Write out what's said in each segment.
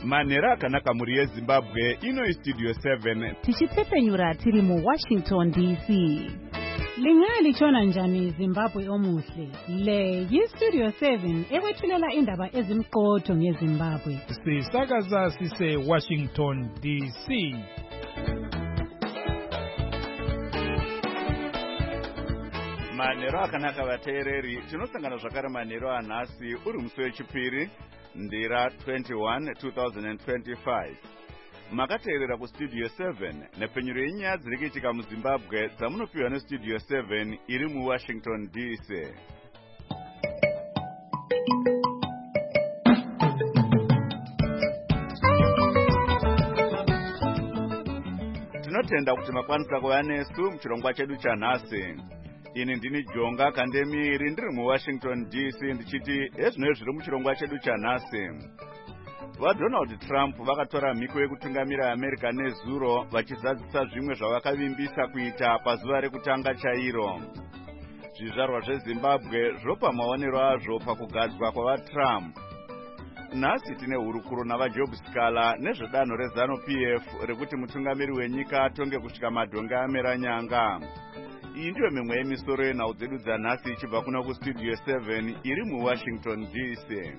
manhero akanaka mhuri yezimbabwe. Ino Studio 7 tichitsepenyura tiri muWashington DC. Lingalichona njani Zimbabwe omuhle? Le yiStudio 7 ekwethulela indaba ezimqotho ngeZimbabwe. Sisakaza sise Washington DC. manhero akanaka vateereri. Tinosangana zvakare manhero anhasi uri musi wechipiri ndira 21 2025. Makateerera kuStudio 7 nepfenyuro yenyaya dziri kuitika muZimbabwe dzamunopiwa neStudio 7 iri muWashington DC. Tinotenda kuti makwanisa kuva nesu muchirongwa chedu chanhasi. Ini ndini Jonga Kandemiri ndiri muWashington DC ndichiti ezvinoi zviri muchirongwa chedu chanhasi. VaDonald Trump vakatora mhiko yekutungamira America nezuro vachizadzisa zvimwe zvavakavimbisa kuita pazuva rekutanga chairo. Zvizvarwa zveZimbabwe zvopa maonero azvo pakugadzwa kwavaTrump. Nhasi tine hurukuro navaJob Skala nezvedanho rezanu PF rekuti mutungamiri wenyika atonge kusvika madhonge amera nyanga. Iyi ndiyo mimwe yemisoro yenhau dzedu dzanhasi ichibva kuna kuStudio 7 iri muWashington DC.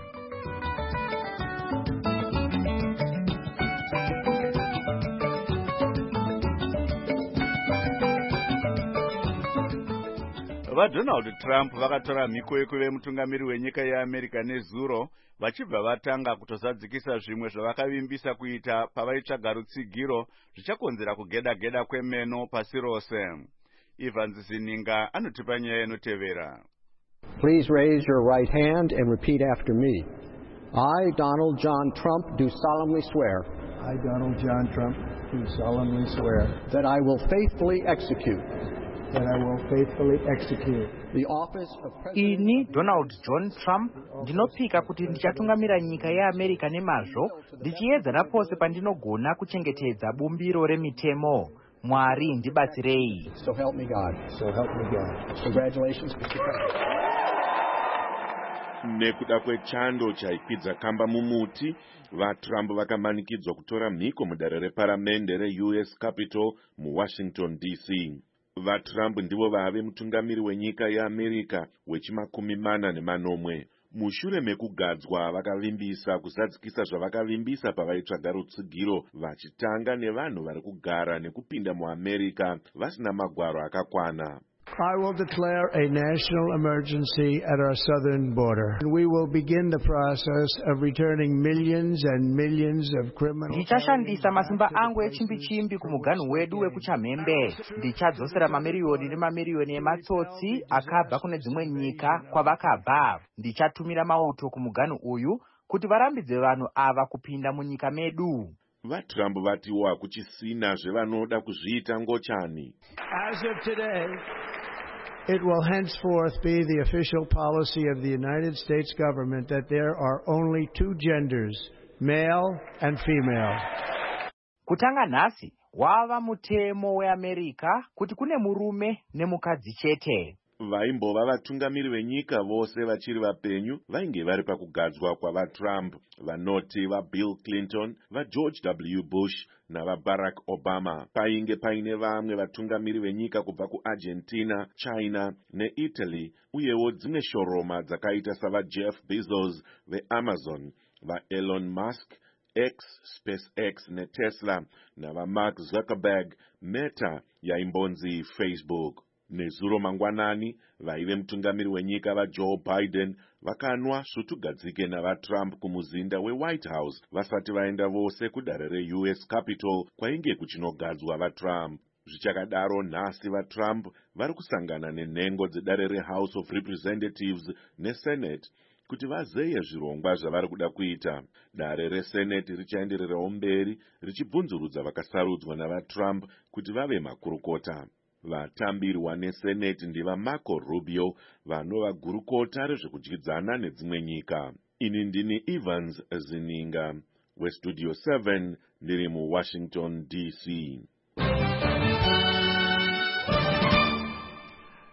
VaDonald Trump vakatora mhiko yekuve mutungamiri wenyika yeAmerica nezuro vachibva vatanga kutozadzikisa zvimwe zvavakavimbisa kuita pavaitsvaga rutsigiro zvichakonzera kugeda-geda kwemeno pasi rose. Evans Zininga anotipa nyaya inotevera. Please raise your right hand and repeat after me. I, Donald John Trump, do solemnly swear. I, Donald John Trump, do solemnly swear. That I will faithfully execute. That I will faithfully execute. The office of President. Ini, Donald John Trump, ndinopika kuti ndichatungamira nyika yeAmerica nemazvo, ndichiedza napose pandinogona kuchengetedza bumbiro remitemo. Mwari ndibatsirei. So help me God. So help me God. Congratulations, Mr. President. Nekuda kwechando chaikwidza kamba mumuti, vaTrump vakamanikidzwa kutora mhiko mudare reparamende reUS Capitol muWashington DC. VaTrump ndivo vave mutungamiri wenyika yeAmerica wechi40 mushure mekugadzwa vakavimbisa kuzadzikisa zvavakavimbisa pavaitsvaga rutsigiro vachitanga nevanhu vari kugara nekupinda muAmerica vasina magwaro akakwana. I will declare a national emergency at our southern border. We will begin the process of returning millions and millions of criminals. Ndichashandisa masimba angu echimbi-chimbi kumuganhu wedu wekuchamhembe. Ndichadzosera mamiriyoni nemamiriyoni ematsotsi akabva kune dzimwe nyika kwavakabva. Ndichatumira mauto kumuganhu uyu kuti varambidze vanhu ava kupinda munyika medu. VaTrump vatiwo hakuchisina zvevanoda kuzviita ngochani. As of today, it will henceforth be the official policy of the United States government that there are only two genders, male and female. Kutanga nhasi, wava mutemo weAmerica kuti kune murume nemukadzi chete. Vaimbova vatungamiri venyika vose vachiri vapenyu vainge vari pakugadzwa kwavaTrump, vanoti vaBill Clinton, vaGeorge W. Bush navaBarack Obama. Painge paine vamwe vatungamiri venyika kubva kuArgentina, China neItaly, uyewo dzimwe shoroma dzakaita savaJeff Bezos veAmazon, vaElon Musk, X, SpaceX neTesla, navaMark Zuckerberg, Meta yaimbonzi Facebook. Nezuro mangwanani, vaive mutungamiri wenyika vaJoe Biden vakanwa svutugadzike navaTrump kumuzinda weWhite House vasati vaenda vose kudare reUS Capitol kwainge kuchinogadzwa vaTrump. Zvichakadaro nhasi vaTrump vari kusangana nenhengo dzedare reHouse of Representatives neSenate kuti vazeye zvirongwa zvavari kuda kuita. Dare reSenate richaendererawo mberi richibvunzurudza vakasarudzwa navaTrump kuti vave makurukota. Vatambirwa neSenate ndiva Marco Rubio vanova gurukota rezvekudyidzana nedzimwe nyika. Ini ndini Evans Zininga weStudio 7 ndiri muWashington DC.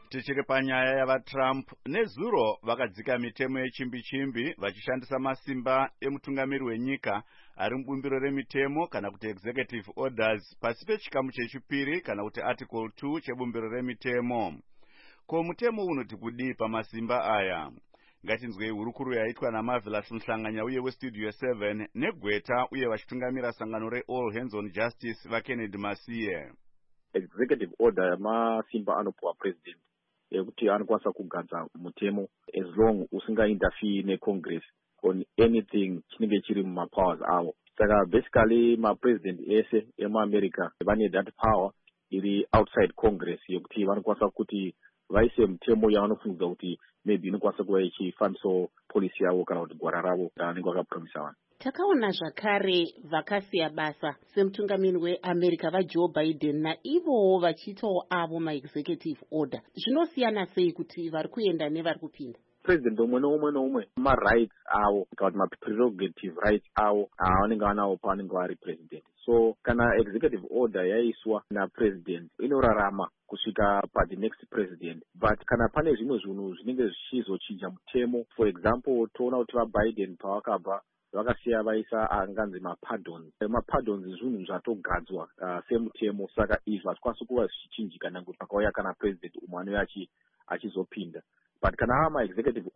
Tichiri panyaya yavaTrump, nezuro vakadzika mitemo yechimbi-chimbi vachishandisa masimba emutungamiri wenyika ari mubumbiro remitemo kana kuti executive orders pasi pechikamu chechipiri kana kuti article 2 chebumbiro remitemo. Ko mutemo unoti kudii pamasimba aya? Ngatinzwei hurukuru yaitwa naMarvelous Mhlanganya uye weStudio 7 neGweta uye vachitungamira sangano reAll Hands on Justice vaKennedy Masiye. Executive order yamasimba anopuwa president ekuti anokwanisa kugadza mutemo as long usingainterfere neCongress on anything chinenge chiri mumapowers avo. Saka basically mapresident ese emaAmerica vane that power iri outside Congress yekuti vanokwanisa kuti vaise mutemo yavanofungudza kuti maybe inokwanisa kuva ichifambisa policy yavo kana kuti gwara ravo ravanenge vakapromisa vanhu. Takaona zvakare vakasiya basa semutungamiri weAmerica vaJoe Biden naivowo vachiitawo avo maexecutive order. Zvinosiyana sei kuti vari kuenda nevari kupinda? President umwe noumwe ma-rights avo kana kuti ma-prerogative rights avo avanenge vanawo pavanenge vari president. So kana executive order yaiswa napresident inorarama kusvika the next president, but kana pane zvimwe zvinhu zvinenge zvichizochinja mutemo, for example toona kuti vaBiden pavakabva vakasiya vaisa anganzi mapardons. Mapardons zvinhu zvatogadzwa semutemo, saka izvi hazvikwanisi kuva zvichichinjika nangu pakauya kana president umwe anouya achizopinda. But kana ava ma-executive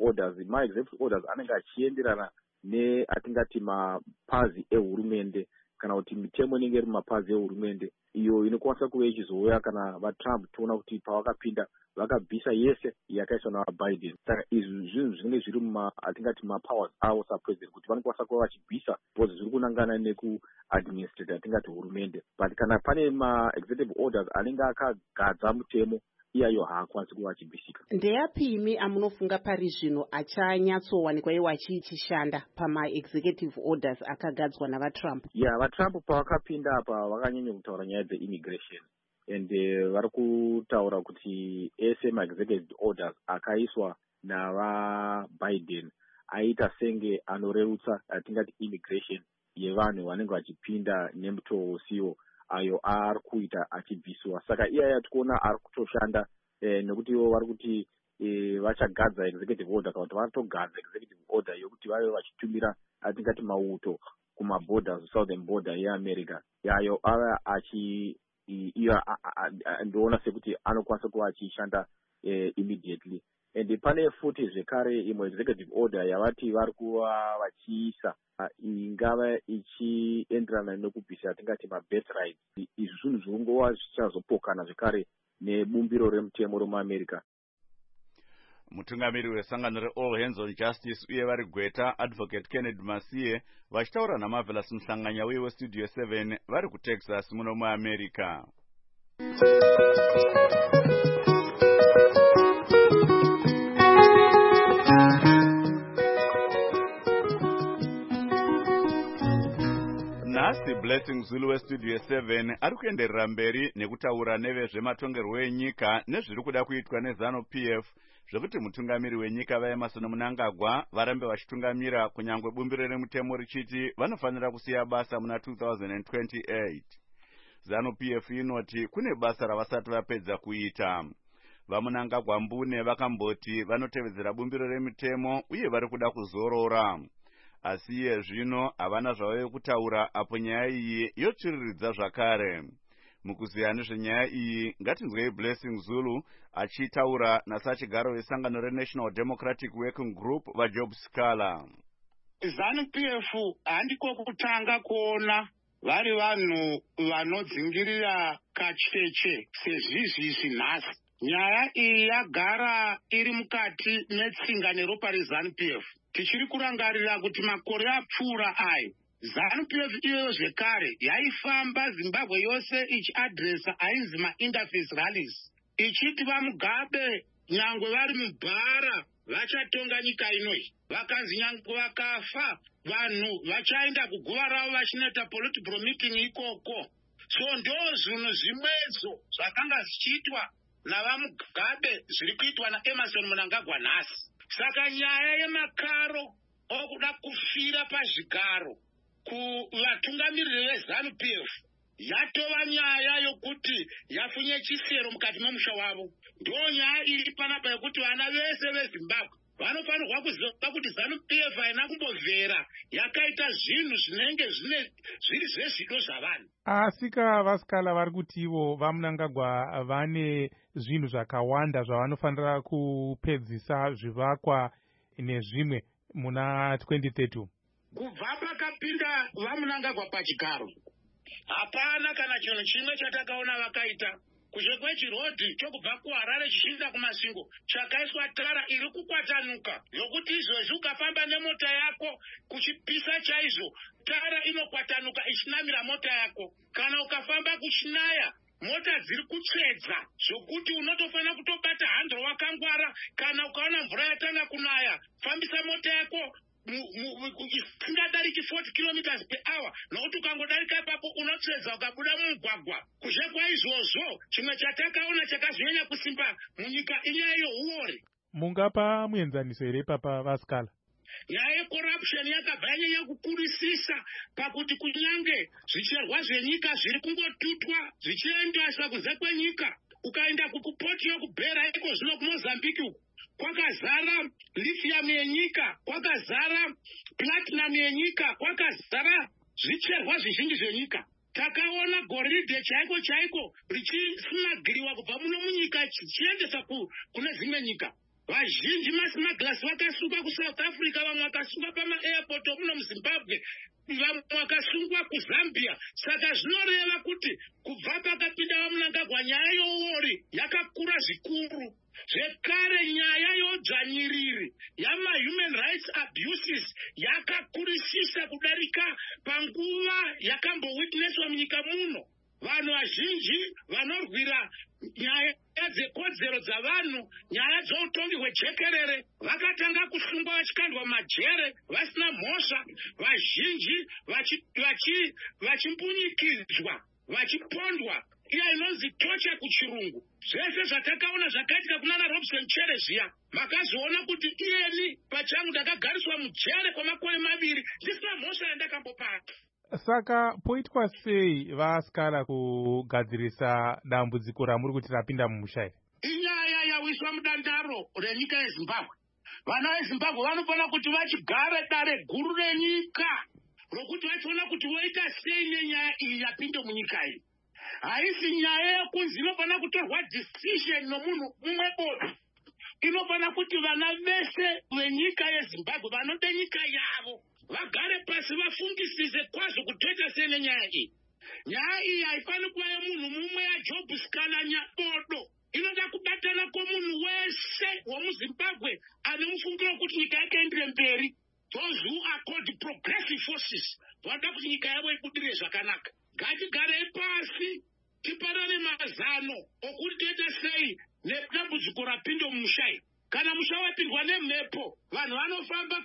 orders anenge achienderana neatingati mapazi ehurumende kana kuti mitemo inenge iri mumapazi ehurumende, iyo inokwanisa kuva ichizouya kana vaTrump toona kuti pavakapinda vakabvisa yese yakaiswa navaBiden. Saka izvi zvinhu zvinenge zviri atingati mapowers avo sapresident kuti vanokwanisa kuva vachibvisa because zviri kunangana nekuadministrate atingati hurumende. But kana pane ma-executive orders anenge akagadza mutemo, iyayo haakwanisi kuva achibvisika. Ndeyapimi amunofunga pari zvino achanyatsowanikwa iwo achichishanda pama-executive orders akagadzwa navaTrump? VaTrump pavakapinda apa vakanyanya kutaura nyaya dze-immigration and vari kutaura kuti ese ma-executive orders akaiswa navaBiden aita senge anorerutsa atingati immigration yevanhu vanenge vachipinda nemutoo usiwo ayo ari kuita achibvisiwa. Saka iyaya tikuona ari kutoshanda nekuti ivo vari kuti vachagadza executive order kana kuti varitogadza executive order yokuti vave vachitumira atingati mauto kumaborders, southern border yeAmerica yayo ava ndoona sekuti anokwanisa kuva achishanda immediately. And pane futi zvekare imwe executive order yavati vari kuva vachiisa ingava ichienderana nekubvisa atingati ma-birth rights. Izvi zvinhu zvingova zvichazopokana zvekare nebumbiro remutemo remuAmerica. Mutungamiri wesangano reAll Hands on Justice uye vari Gweta Advocate Kennedy Masiye vachitaura naMarvelous Mhlanganya uye weStudio 7 vari kuTexas muno muAmerica. Nhasi Blessing Zulu weStudio 7 ari kuenderera mberi nekutaura nevezvematongerwo enyika nezviri kuda kuitwa neZANU-PF zvekuti mutungamiri wenyika vaEmmerson Mnangagwa varambe vachitungamira kunyangwe bumbiro remutemo richiti vanofanira kusiya basa muna 2028. ZANU-PF inoti kune basa ravasati vapedza kuita. VaMnangagwa Mbune vakamboti vanotevedzera bumbiro remutemo uye vari kuda kuzorora. Asi iye zvino havana zvavo kutaura apo nyaya iyi yotsviriridza zvakare. Mukuziya nezvenyaya iyi ngatinzwei Blessing Zulu achitaura nasachigaro wesangano reNational Democratic Working Group vaJob Scala. ZANU-PF handiko kutanga kuona vari vanhu vanodzingirira kacheche sezvizvizvi nhasi. Nyaya iyi yagara iri mukati metsinga neropa reZANU-PF. Tichiri kurangarira kuti makore apfuura ayo ZANU-PF iyoyo zvekare yaifamba Zimbabwe yose ichiadresa ainzi ma-interface rallies ichiti vaMugabe nyangwe vari mubhara vachatonga nyika inoyi, vakanzi nyangwe vakafa vanhu vachaenda kuguva ravo vachinoita political meeting ikoko. So ndo zvinhu zvimwedzo zvakanga zvichiitwa navaMugabe zviri kuitwa naEmmerson Mnangagwa nhasi. Saka nyaya yemakaro okuda kufira pazvigaro kuvatungamiriri veZANU-PF yatova nyaya yokuti kuti yafunye chisero mukati memusha wavo. Ndo nyaya iri panapa yekuti vana vese veZimbabwe vanofanirwa kuziva kuti ZANU-PF haina kumbobvera yakaita zvinhu zvinenge zviri zvezvido zvavanhu. Asika Vaskala vari kuti ivo vaMnangagwa vane zvinhu zvakawanda zvavanofanira kupedzisa zvivakwa nezvimwe muna 2030. Kubva pakapinda vaMnangagwa pachigaro, hapana kana chinhu chimwe chatakaona vakaita. Kunze kwechirodhi chokubva kuHarare chichienda kuMasingo chakaiswa tara iri kukwatanuka yokuti izvozvi ukafamba nemota yako kuchipisa chaizvo tara inokwatanuka ichinamira mota yako. Kana ukafamba kuchinaya mota dziri kutsvedza zvokuti unotofanira kutobata handle wakangwara. Kana ukaona mvura yatanga kunaya, fambisa mota yako isingadariki 40 km/h, nokuti ukangodarika ipapo unotsvedza ukabuda mumugwagwa. Kunze kwaizvozvo chimwe chatakaona chakazonyanya kusimba munyika inyaya yeuore. Mungapa muenzaniso here papa Vaskala? Nyaya yecorruption yakabva yanyanya kukurisisa pakuti kunyange zvicherwa zvenyika zviri kungotutwa zvichiendeswa kunze kwenyika. Ukaenda kupoti yokubhera iko zvino kuMozambique uku kwakazara lithium yenyika, kwakazara platinum yenyika, kwakazara zvicherwa zvizhinji zvenyika. Takaona goridhe chaiko richisumagiriwa kubva muno munyika chichiendesa kune dzimwe nyika. Vazhinji masimagirasi vakasungwa kuSouth Africa, vamwe vakasungwa pama-airport omuno muZimbabwe, vamwe vakasungwa kuZambia. Saka zvinoreva kuti kubva pakapinda vaMnangagwa nyaya youori yakakura zvikuru. Zvekare nyaya yodzvanyiriri yama-human rights abuses yakakurisisa kudarika panguva yakambowitnesswa munyika muno. Vanhu vazhinji vanorwira nyaya dzekodzero dzavanhu, nyaya dzoutongi hwejekerere, vakatanga kusungwa vachikandwa majere vasina mhosva, vazhinji vachimbunyikidzwa, vachipondwa, iya inonzi tocha kuchirungu. Zvese zvatakaona zvakaitika kunana Robson Chere zviya, makazoona kuti iyeni pachangu ndakagariswa mujere kwamakore 2 ndisina mhosva yandakambopata. Saka poitwa sei Vaskala kugadzirisa dambudziko ramuri kuti rapinda mumusha? Inyaya yawiswa mudandaro renyika yeZimbabwe. Vana veZimbabwe vanofana kuti vachigara dare guru renyika rokuti vachiona kuti voita sei nenyaya iyi yapinde munyika iyi. Haisi nyaya yekunzi inofana kutorwa decision nomunhu mumwe bodu. Inofana kuti vana vese venyika yeZimbabwe vanode nyika yavo vagare pasi vafungisise kwazvo kutoita sei nenyaya iyi. Nyaya iyi haifani kuva yemunhu mumwe yaJob Scan nyabodo. Inoda kubatana kwomunhu wese womuZimbabwe ane mufungiro wekuti nyika yake iendere mberi. Those who are called progressive forces vanoda kuti nyika yavo ibudire zvakanaka. Ngatigarei pasi tipanane mazano okuti toita sei nedambudziko rapinde mumusha. Kana musha wapindwa nemhepo, vanhu vanofamba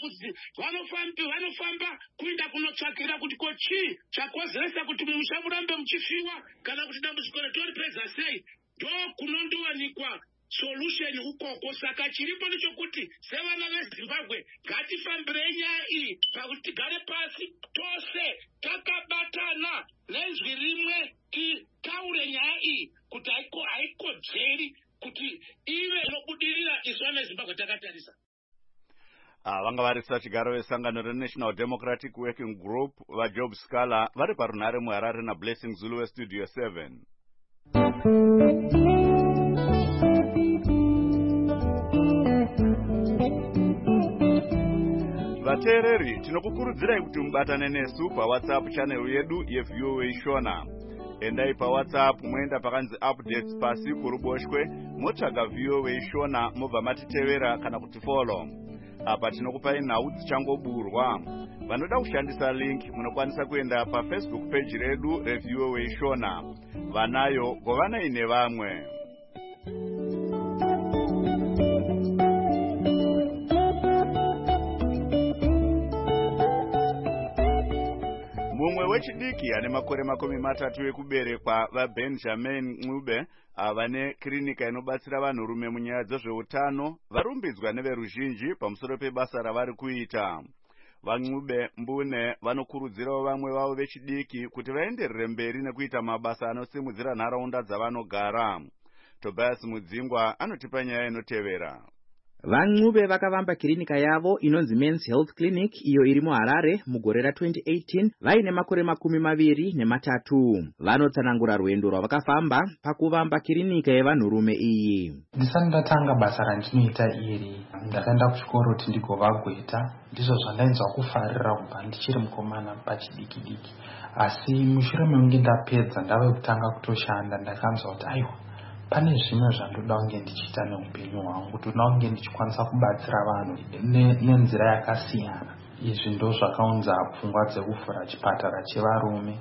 kuinda kunotsvakira kuti kochii chakozeresa kuti mumusha murambe muchifiwa kana kuti dambudziko retoripedza sei. Ndo kunondowanikwa solution ukoko. Saka chiripo nechekuti sevana veZimbabwe ngatifambirei nyaya iyi pakuti tigare pasi tose takabatana nenzwi rimwe titaure nyaya iyi kuti haikodzeri kuti ive inobudirira iswa neZimbabwe takatarisa. Vanga varisa chigaro vesangano reNational Democratic Working Group vaJob Scala vari parunhare muHarare naBlessing Zulu weStudio 7. Vateereri, tinokukurudzirai kuti mubatane nesu paWhatsApp channel yedu yeVOA Shona. Endai paWhatsApp moenda pakanzi updates pasi kuruboshwe, motsvaga VOA Shona mobva matitevera kana kuti follow. Apa tinokupai nhau dzichangoburwa. Vanoda kushandisa link munokwanisa kuenda paFacebook page redu reVOA Shona. Vanayo govana ine vamwe. Mumwe wechidiki ane makore 30 ekuberekwa vaBenjamin Ncube vane klinika inobatsira vanhurume munyaya dzezveutano varumbidzwa neveruzhinji pamusoro pebasa ravari kuita. vaNcube Mbune vanokurudzirawo vamwe vavo vechidiki kuti vaenderere mberi nekuita mabasa anosimudzira nharaunda dzavanogara. Tobias Mudzingwa anotipa nyaya inotevera. VaNcube vakavamba kirinika yavo inonzi Men's Health Clinic iyo iri muHarare mugore ra2018 vaine makore 23. Vanotsanangura rwendo rwavakafamba pakuvamba kirinika yevanhurume iyi. Ndisati ndatanga basa randinoita iri, ndakaenda kuchikoro kuti ndigovagweta. Ndizvo zvandainzwa kufarira kubva ndichiri mukomana pachidiki-diki. Asi mushure mekunge ndapedza ndave kutanga kutoshanda ndakanzwa kuti aiwa, pane zvimwe zvandoda kunge ndichiita neupenyu hwangu, kuti ndoda kunge ndichikwanisa kubatsira vanhu nenzira yakasiyana. Izvi ndo zvakaunza pfungwa dzekuvhura chipatara chevarume.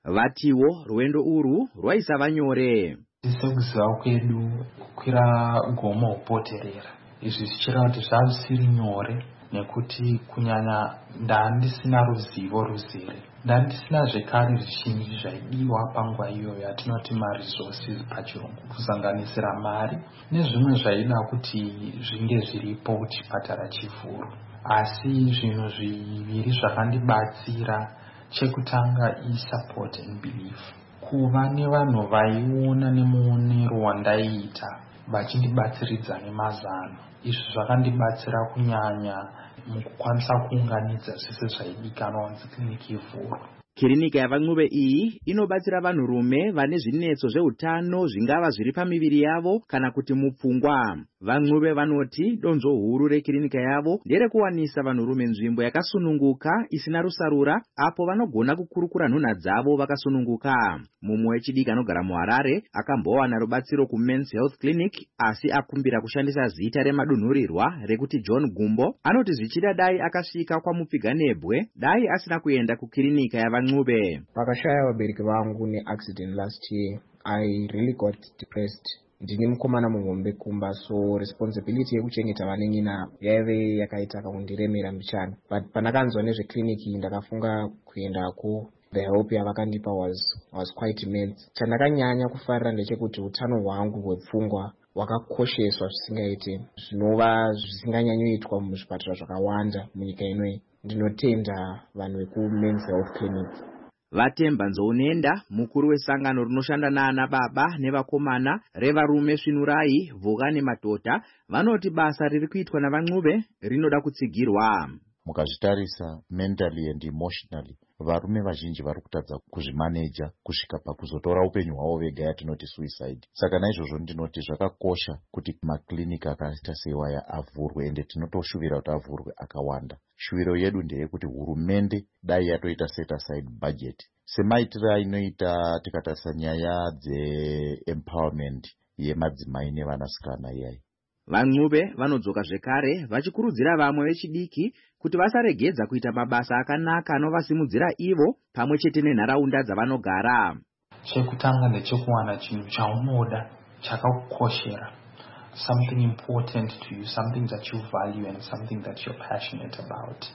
Vatiwo rwendo urwu rwaisava nyore. Sekuziva kwedu kukwira gomo upoterera, izvi zvichireva kuti zvisiri nyore nekuti kunyanya ndandisina ruzivo ruzere, ndandisina zvekare zvizhinji zvaidiwa panguva iyoyo yatinoti maresources pachirungu, kusanganisira mari nezvimwe zvaida kuti zvinge zviripo kuti chipatara chivhurwe. Asi zvinhu zviviri zvakandibatsira, chekutanga support and belief. Kuva nevanhu vaiona nemuonero wandaiita vachindibatsiridza nemazano, izvi zvakandibatsira kunyanya mukukwanisa kuunganidza zvese zvaidikanwa kuti kiriniki ivhurwe. Kirinika yavaNcube iyi inobatsira vanhurume vane zvinetso zveutano zvingava zviri pamiviri yavo kana kuti mupfungwa. VaNcube vanoti donzvo huru rekirinika yavo nderekuwanisa vanhurume nzvimbo yakasununguka isina rusarura apo vanogona kukurukura nhunha dzavo vakasununguka. Mumwe wechidiki anogara muHarare akambowana rubatsiro kuMen's Health Clinic asi akumbira kushandisa zita remadunhurirwa rekuti John Gumbo. Anoti zvichida dai akasvika kwaMupfiganebwe dai asina kuenda kukirinika yavaNcube. Pakashaya vabereki vangu neaccident last year, I really got depressed. Ndini mukomana muhombe kumba, so responsibility yekuchengeta vanengina yaive yakaita kakundiremera mbichana. But panakanzwa nezvekliniki ndakafunga kuendako. The help yavakandipa was quite immense. Chandakanyanya kufarira ndechekuti utano hwangu hwepfungwa hwakakosheswa zvisingaite, zvinova zvisinganyanyoitwa muzvipatara zvakawanda munyika inoyi. Ndinotenda vanhu vekuMen's Health Clinic. Vatemba Nzounenda, mukuru wesangano rinoshanda naana baba nevakomana revarume Svinurai, Vuga neMatota, vanoti basa riri kuitwa navaNcube rinoda kutsigirwa. Mukazvitarisa mentally and emotionally, varume vazhinji vari kutadza kuzvimaneja kusvika pakuzotora upenyu hwavo vega, yatinoti suicide. Saka naizvozvo ndinoti zvakakosha kuti maklinika akaita seiwaya avhurwe, ende tinotoshuvira kuti avhurwe akawanda. Shuviro yedu ndeyekuti hurumende dai yatoita set aside budget semaitira inoita tikatarisa nyaya dzeempowerment yemadzimai nevanasikana iyai. VaNcube vanodzoka zvekare vachikurudzira vamwe vechidiki kuti vasaregedza kuita mabasa akanaka anovasimudzira ivo pamwe chete nenharaunda dzavanogara. Chekutanga ndechekuwana chinhu chaunoda chakakukoshera, something important to you, something that you value and something that you're passionate about.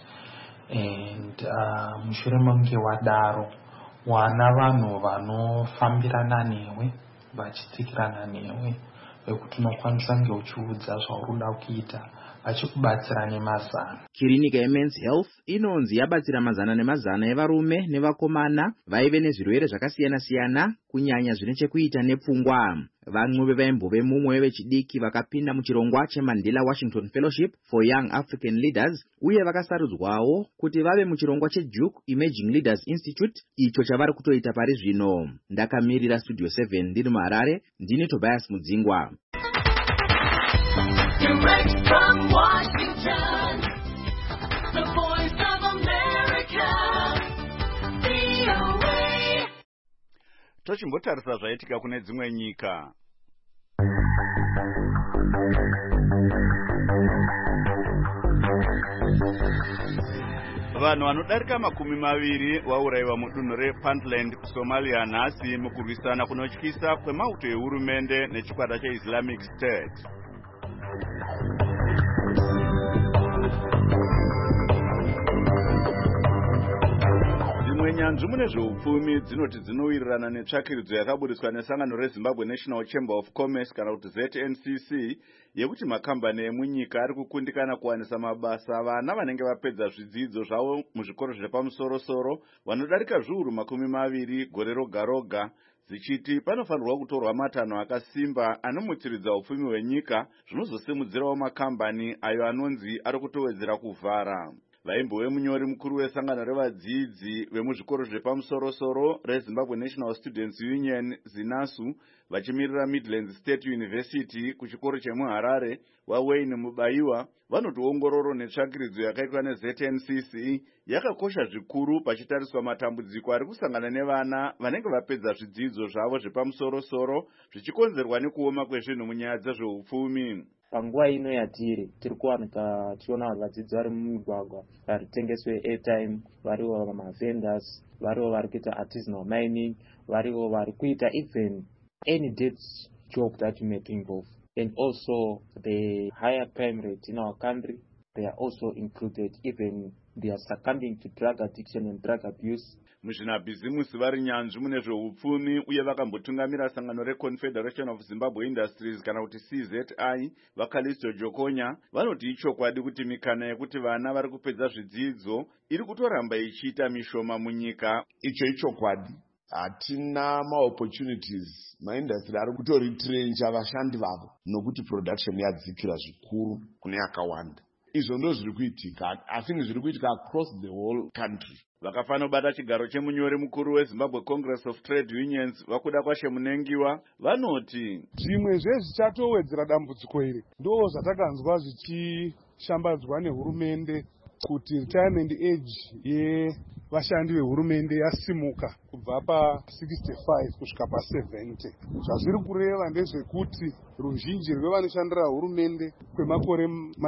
And mushure mekunge wadaro, wana vanhu vanofambirana newe, vachitsikirana newe, vekuti unokwanisa kunge uchiudza zvaunoda kuita, vachikubatsira nemazana. Kirinika yeMen's Health inonzi yabatsira mazana nemazana evarume nevakomana vaive nezvirwere zvakasiyana-siyana, kunyanya zvine chekuita nepfungwa. VaNcube vaimbove mumwe wechidiki vakapinda muchirongwa cheMandela Washington Fellowship for Young African Leaders, uye vakasarudzwawo kuti vave muchirongwa cheDuke Emerging Leaders Institute, icho chavari kutoita pari zvino. Ndakamirira Studio 7 ndiri muHarare, ndini Tobias Mudzingwa. Direct from Washington, the voice of America, VOA. Tochimbotarisa zvaitika kune dzimwe nyika. Vanhu vanodarika 20 vaurayiwa mudunhu rePuntland kuSomalia nhasi mukurwisana kunotyisa kwemauto ehurumende nechikwata cheIslamic State. Dzimwe nyanzvi mune zveupfumi dzinoti dzinowirirana netsvakiridzo yakaburiswa nesangano rezimbabwe national chamber of commerce kana kuti ZNCC yekuti makambani emunyika ari kukundikana kuwanisa mabasa vana vanenge vapedza zvidzidzo zvavo muzvikoro zvepamusoro-soro vanodarika zviuru 20 gore roga roga, zichiti panofanirwa kutorwa matanho akasimba anomutsiridza upfumi hwenyika zvinozosimudzirawo makambani ayo anonzi ari kutowedzera kuvhara. Vaimbowe munyori mukuru wesangano revadzidzi vemuzvikoro zvepamusoro-soro reZimbabwe National Students Union ZINASU vachimirira Midlands State University kuchikoro chemuHarare waWayne Mubaiwa vanoti ongororo netsvakiridzo yakaitwa neZNCC yakakosha zvikuru pachitariswa matambudziko ari kusangana nevana vanenge vapedza zvidzidzo zvavo zvepamusoro-soro zvichikonzerwa nekuoma kwezvinhu munyaya dzezveupfumi. Panguva ino yatiri kuwanika tichiona vanhu vadzidzi vari mumigwagwa vari kutengeswe airtime, variwo mavendors, variwo vari kuita artisanal mining, variwo vari kuita even any debt job that you may think of. And also the higher crime rate in our country, they are also included. Even they are succumbing to drug addiction and drug abuse. Muzvinabhizimusi vari nyanzvi mune zveupfumi uye vakambotungamira sangano reConfederation of Zimbabwe Industries kana kuti CZI vaKalisto Jokonya vanoti ichokwadi kuti mikana yekuti vana vari kupedza zvidzidzo iri kutoramba ichiita mishoma munyika. Icho ichokwadi. Hatina maopportunities maindustry ari kutoritrencha vashandi vavo nokuti production yadzikira zvikuru kune yakawanda. Izvo ndo zviri kuitika. I think zviri kuitika across the whole country. Vakafana bata chigaro chemunyori mukuru weZimbabwe Congress of Trade Unions vakuda kwashe munengiwa vanoti zvimwe zvezvichatowedzera dambudziko iri ndo zvatakanzwa zvichishambadzwa nehurumende kuti retirement age yevashandi vehurumende yasimuka kubva pa65 kusvika pa70. Zvazviri kureva ndezvekuti ruzhinji rwevanoshandira hurumende kwemakore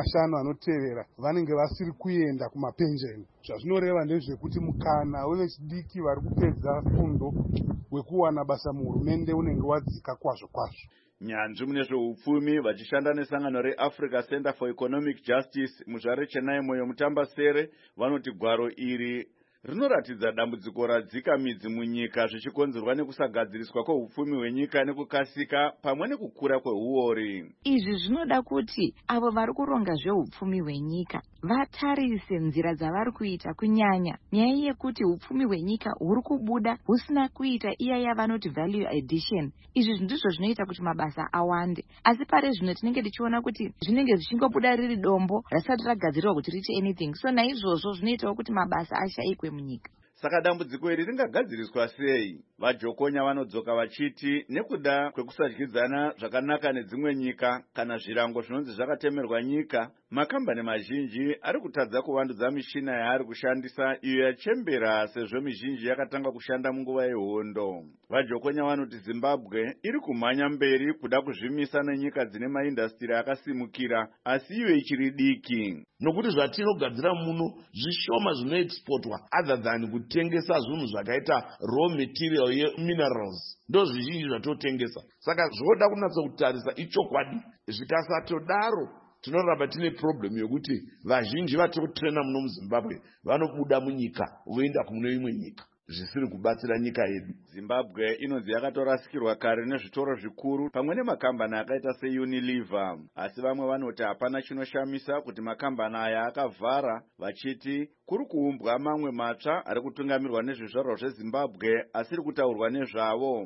5 anotevera vanenge vasiri kuenda kumapensheni. Zvazvinoreva ndezvekuti mukana wevechidiki vari kupedza fundo wekuwana basa muhurumende unenge wadzika kwazvo kwazvo. Nyanzvi mune zveupfumi vachishanda nesangano reAfrica Center for Economic Justice muzvare Chennai moyo mutambasere vanoti gwaro iri rinoratidza dambudziko radzika midzi munyika zvichikonzerwa nekusagadziriswa kweupfumi hwenyika nekukasika pamwe nekukura kweuori. Izvi zvinoda kuti avo vari kuronga zveupfumi hwenyika vatarise nzira dzavari kuita, kunyanya nyaya yekuti upfumi hwenyika huri kubuda husina kuita iya yavanoti value addition. Izvi ndizvo zvinoita kuti mabasa awande, asi pari zvino tinenge tichiona kuti zvinenge zvichingobuda riri dombo rasati ragadzirirwa kuti riite anything. So naizvozvo zvinoitawo kuti mabasa ashayikwe munyika. Saka dambudziko iri ringagadziriswa sei? VaJokonya vanodzoka vachiti nekuda kwekusadyidzana zvakanaka nedzimwe nyika kana zvirango zvinonzi zvakatemerwa nyika, makambani mazhinji ari kutadza kuvandudza mishina yaari kushandisa iyo yachembera sezvo mizhinji yakatanga kushanda munguva yehondo. VaJokonya vanoti Zimbabwe iri kumhanya mberi kuda kuzvimisa nenyika dzine maindastri akasimukira asi iwe ichiri diki. Nokuti zvatinogadzira muno zvishoma zvinoexportwa other than kutengesa zvinhu zvakaita raw material minerals ndo zvizhinji zvatotengesa. Saka zvoda kunatsa kutarisa ichokwadi. Zvikasatodaro tinoramba tine problem yokuti vazhinji vatotrena muno muZimbabwe vanobuda munyika voenda kumune imwe nyika zvisiri kubatsira nyika yedu. Zimbabwe inonzi yakatorasikirwa kare nezvitoro zvikuru pamwe nemakambani akaita seUnilever, asi vamwe vanoti hapana chinoshamisa kuti makambani aya akavhara vachiti kuri kuumbwa mamwe matsva ari kutungamirwa nezvizvarwa zveZimbabwe asiri kutaurwa nezvavo.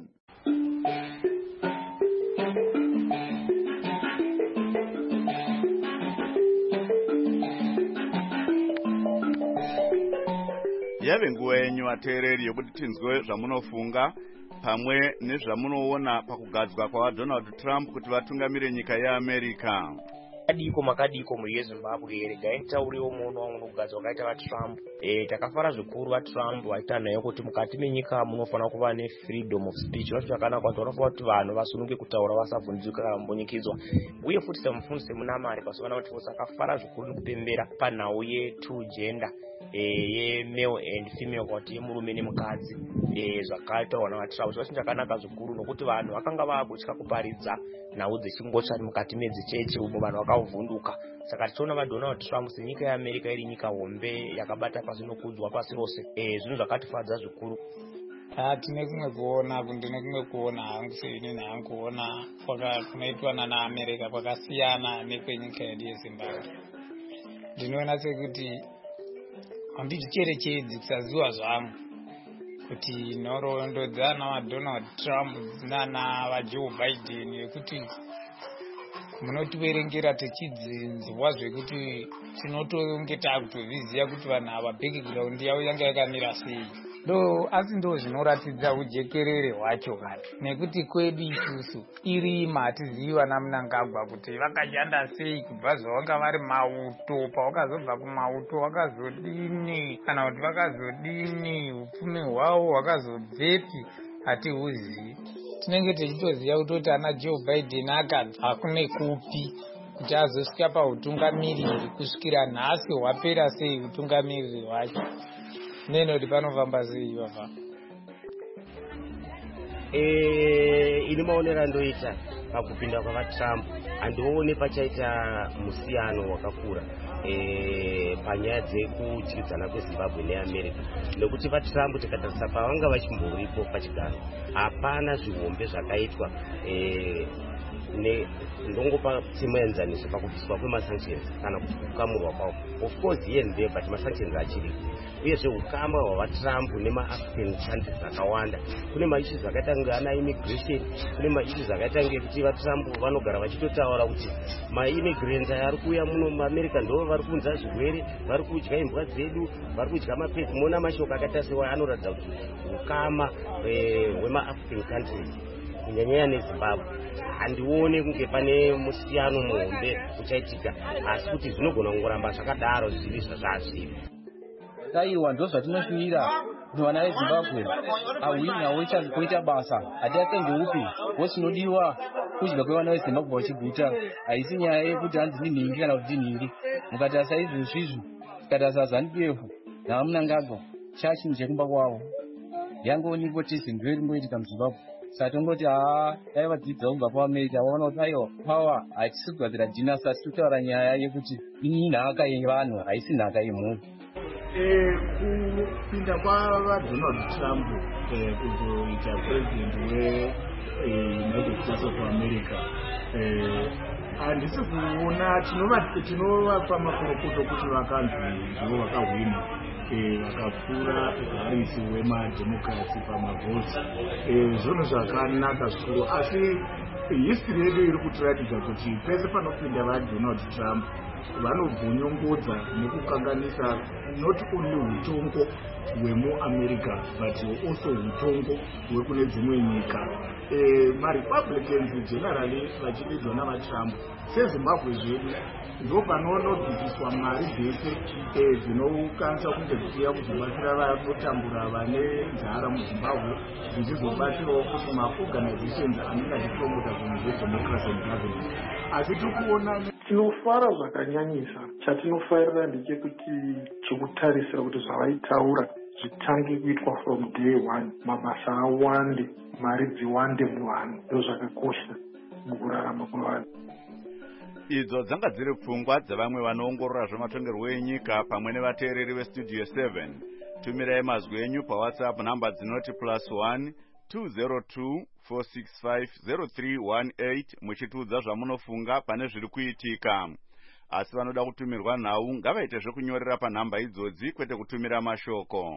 Yave nguva yenyu vateereri yokuti tinzwe zvamunofunga pamwe nezvamunoona pakugadzwa kwaDonald Trump kuti vatungamire nyika yeAmerica. Makadiko muri yeZimbabwe regai nditauriwo muono wangu nokugadzwa kwakaita vaTrump. Takafara zvikuru vaTrump vaita nayo kuti mukati menyika munofanira kuva nefreedom of speech. Zvino zvakanaka kuti vanofanira kuti vanhu vasununge kutaura vasavhunduka kana kumbonyikidzwa. Uye futi semufundisi muna mari pasina kuti akafara zvikuru nekupembera panhau ye2 gender. yemale and female kuti yemurume nemukadzi zvakaitaurwa navatrump chiva chinhu chakanaka zvikuru nokuti vanhu vakanga vaakutya kuparidza nhau dzechingosva mukati medzichechi umo vanhu vakavhunduka. Saka tichiona vaDonald Trump senyika yeAmerica iri nyika hombe yakabata pasi nokudzwa pasi rose, zvinhu zvakatifadza zvikuru. Tine kumwe kuona ndine kumwe kuona hangu seini hangu kuona kunoitwa naAmerica kwakasiyana nekwenyika yedu yeZimbabwe. Ndinoona sekuti handicherechedzi kusaziwa zvangu kuti nhoroondo dzana vaDonald Trump nana vaJoe Biden yekuti munotiverengera techidzinzwa zvekuti tinotonge takutovizia kuti vanhu ava background yavo yanga yakamira sei. Asi ndo zvinoratidza ujekerere hwacho kare nekuti kwedu isusu irima hatizivi vana Mnangagwa kuti vakashanda sei kubva zvavanga vari mauto, pavakazobva kumauto vakazodini kana kuti vakazodini, upfumi hwavo hwakazobvepi hatihuzivi. Tinenge tichitoziva kutoti ana Joe Biden akabva kune kupi kuti azosvika pautungamiriri kusvikira nhasi hwapera sei utungamiriri hwacho. Nenoti panofamba sei baba? Ini maonero andoita pakupinda kwavaTrump handione pachaita musiyano wakakura panyaya dzekudyidzana kweZimbabwe neAmerica, nekuti vaTrump tikatarisa pavanga vachimboripo pachigaro hapana zvihombe zvakaitwa ndongopa simuenzaniso pakubviswa kwemasanctions kana kuti kukamurwa kwawo. Of course here and there, but masanctions achiripo. Uyezve ukama hwavaTrump nemaAfrican countries akawanda, kune maissues akaita ngana immigration, kune maissues akaita ngekuti vaTrump vanogara vachitotaura kuti maimmigrants ari kuuya muno muAmerica ndo vari kunza zvirwere, vari kudya imbwa dzedu, vari kudya mapedzi. Mona mashoko akaita sewa anoratidza kuti ukama hwemaAfrican countries kunyanyanya neZimbabwe handione kunge pane musiyano muhombe uchaitika, asi kuti zvinogona kungoramba zvakadaro zviri zvazviri. Aiwa ndo zvatinoshuvira kuti vana veZimbabwe ahwinawo kuita basa hatiatenge upi wochinodiwa kudya kwevana veZimbabwe vachiguta. Haisi nyaya yekuti hanzi ndinhingi kana kuti ndinhingi. Mukatarisa izvozvizvi, mukatarisa ZANU-PF navaMnangagwa chinhu chekumba kwavo yangooniko tisi ndo irimboitika muZimbabwe. Satongoti dai vadzidza kubva kuAmerica vaona kuti aiwa pawa hatisi kugadzira dhinasi asi kutaura nyaya yekuti inhaka yevanhu haisi nhaka yemhuri. Kupinda kwavaDonald Trump kuzoita president weUnited States of America handisi kuona tinovapa makorokoto kuti vakanzi zvivo vakahwina vakapfuura Harris wemadhemokrasi pamavhoti. Zvinhu zvakanaka zvikuru, asi history yedu iri kutiratidza kuti pese panopinda vaDonald Trump vanobvonyongodza nekukanganisa not only utongo hwemuAmerica but also utongo hwekune dzimwe nyika. MaRepublicans generally vachidedzwa navaTrump seZimbabwe zvedu ndo panonobvisiswa mari dzese dzinokwanisa kunge dzichiya kuzobatsira vanotambura vane nzara muZimbabwe, dzichizobatsirawo kuti maorganizations anenge achipromota zvinhu zvedemocracy and governance. Asi tikuona tinofara zvakanyanyisa. Chatinofarira ndechekuti chekutarisira kuti zvavaitaura zvitange kuitwa from day one, mabasa awande, mari dziwande muvanhu, ndo zvakakosha mukurarama kwevanhu. Idzo dzanga dziri pfungwa dzevamwe vanoongorora zvematongerwo enyika pamwe nevateereri vestudio 7. Tumirai mazwi enyu paWhatsApp namba dzinoti +1 202 465 0318 muchitiudza zvamunofunga pane zviri kuitika. Asi vanoda kutumirwa nhau ngavaite zvekunyorera panhamba idzodzi kwete kutumira mashoko.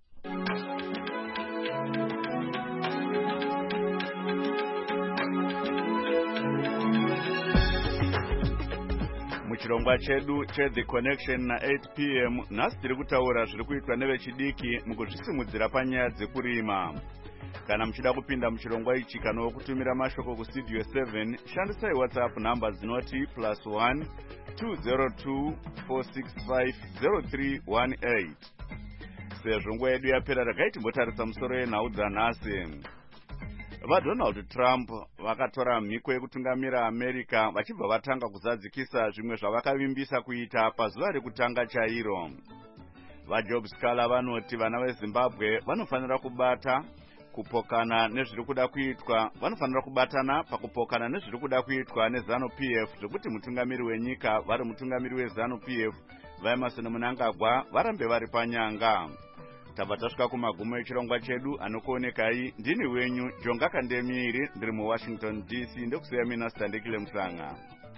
Muchirongwa chedu cheThe Connection na 8 p.m. nhasi tiri kutaura zviri kuitwa nevechidiki mukuzvisimudzira panyaya dzekurima. Kana muchida kupinda muchirongwa ichi kana wokutumira mashoko kustudio 7, shandisai WhatsApp namba dzinoti +1 202 465 0318. Sezvo nguva yedu yapera takaitimbotarisa musoro yenhau dzanhasi. VaDonald Trump vakatora mhiko yekutungamira America vachibva vatanga kuzadzikisa zvimwe zvavakavimbisa kuita pazuva rekutanga chairo. vaJob Scala vanoti vana veZimbabwe vanofanira kubata kupokana nezviri kuda kuitwa, vanofanira kubatana pakupokana nezviri kuda kuitwa neZANU-PF zvekuti mutungamiri wenyika vari mutungamiri weZANU-PF vaEmerson Mnangagwa varambe vari panyanga. Tabva tasvika kumagumo echirongwa chedu, anokuonekai ndini wenyu Jonga Kandemiri, ndiri muWashington DC, ndokusiya mina Sitandikile Musanga.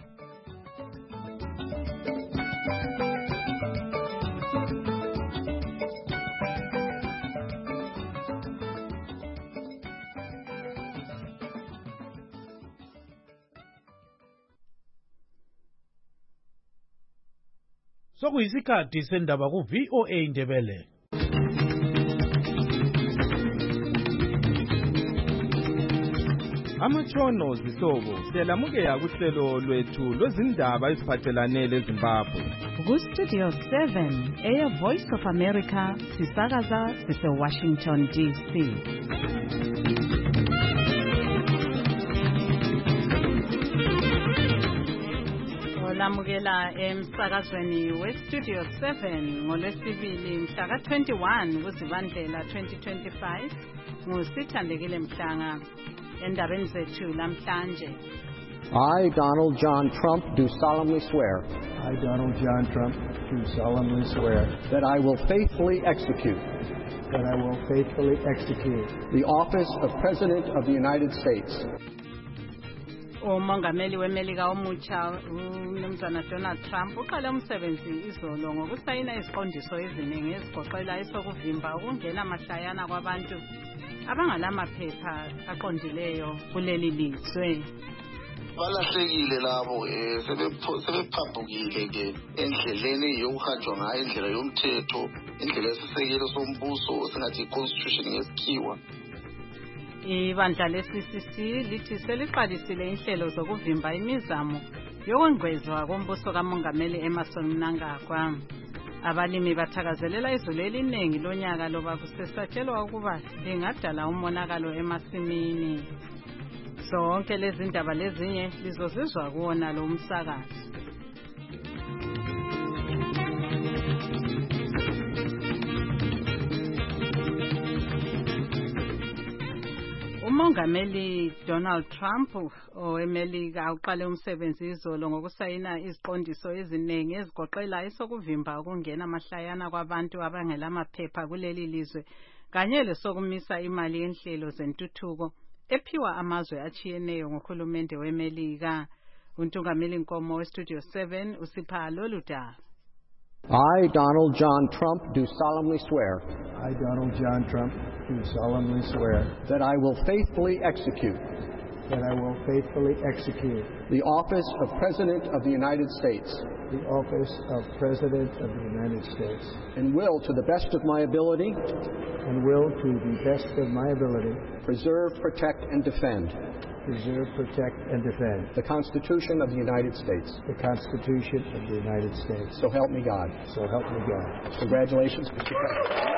Sokuyisikhathi sendaba ku VOA Ndebele. Amatshono zihlobo siyalamukela kuhlelo lwethu lwezindaba eziphathelane leZimbabwe. Ku-Studio 7 Air Voice of America sisakaza sise-Washington DC. Olamukela emsakazweni we-Studio 7 ngolwesibili mhla ka-21 kuZibandlela 2025 nguSithandekile Mhlanga. Endabeni zethu lamhlanje. I, Donald John Trump, do solemnly swear. I, Donald John Trump, do solemnly swear. That I will faithfully execute. That I will faithfully execute. The office of President of the United States. Umongameli weMelika omutsha uMnumzana Donald Trump uqale umsebenzi izolo ngokusayina iziqondiso eziningi ezigoqela esokuvimba ukungena mahlayana kwabantu abangalamaphepha aqondileyo kuleli lizwe. Balahlekile labo sebephambukile ke endleleni yokuhanjwa ngayo, indlela yomthetho, indlela esisekelo sombuso singathi constitution ngesikhiwa. Ibandla le-CCC lithi seliqalisile inhlelo zokuvimba imizamo yokwengezwa kombuso kamongameli Emerson Mnangagwa. Abalimi bathakazelela izulu eliningi lonyaka loba kusesatshelwa ukuba lingadala umonakalo emasimini. Zonke lezi ndaba lezinye lizozizwa kuwona lo msakazo. Umongameli Donald Trump oweMelika uqale umsebenzi izolo ngokusayina iziqondiso eziningi ezigoqela esokuvimba ukungena mahlayana kwabantu abangelamaphepha kuleli lizwe kanye lesokumisa imali yenhlelo zentuthuko ephiwa amazwe achiyeneyo ngokhulumende weMelika. Untungameli Nkomo weStudio 7 usipha lolu daba. I, Donald John Trump, do solemnly swear. I, Donald John Trump, do solemnly swear. That I will faithfully execute. That I will faithfully execute. The office of President of the United States. The office of President of the United States. And will, to the best of my ability. And will, to the best of my ability. Preserve, protect, and defend. Preserve, protect, and defend. The Constitution of the United States. The Constitution of the United States. So help me God. So help me God. Congratulations, Mr. President.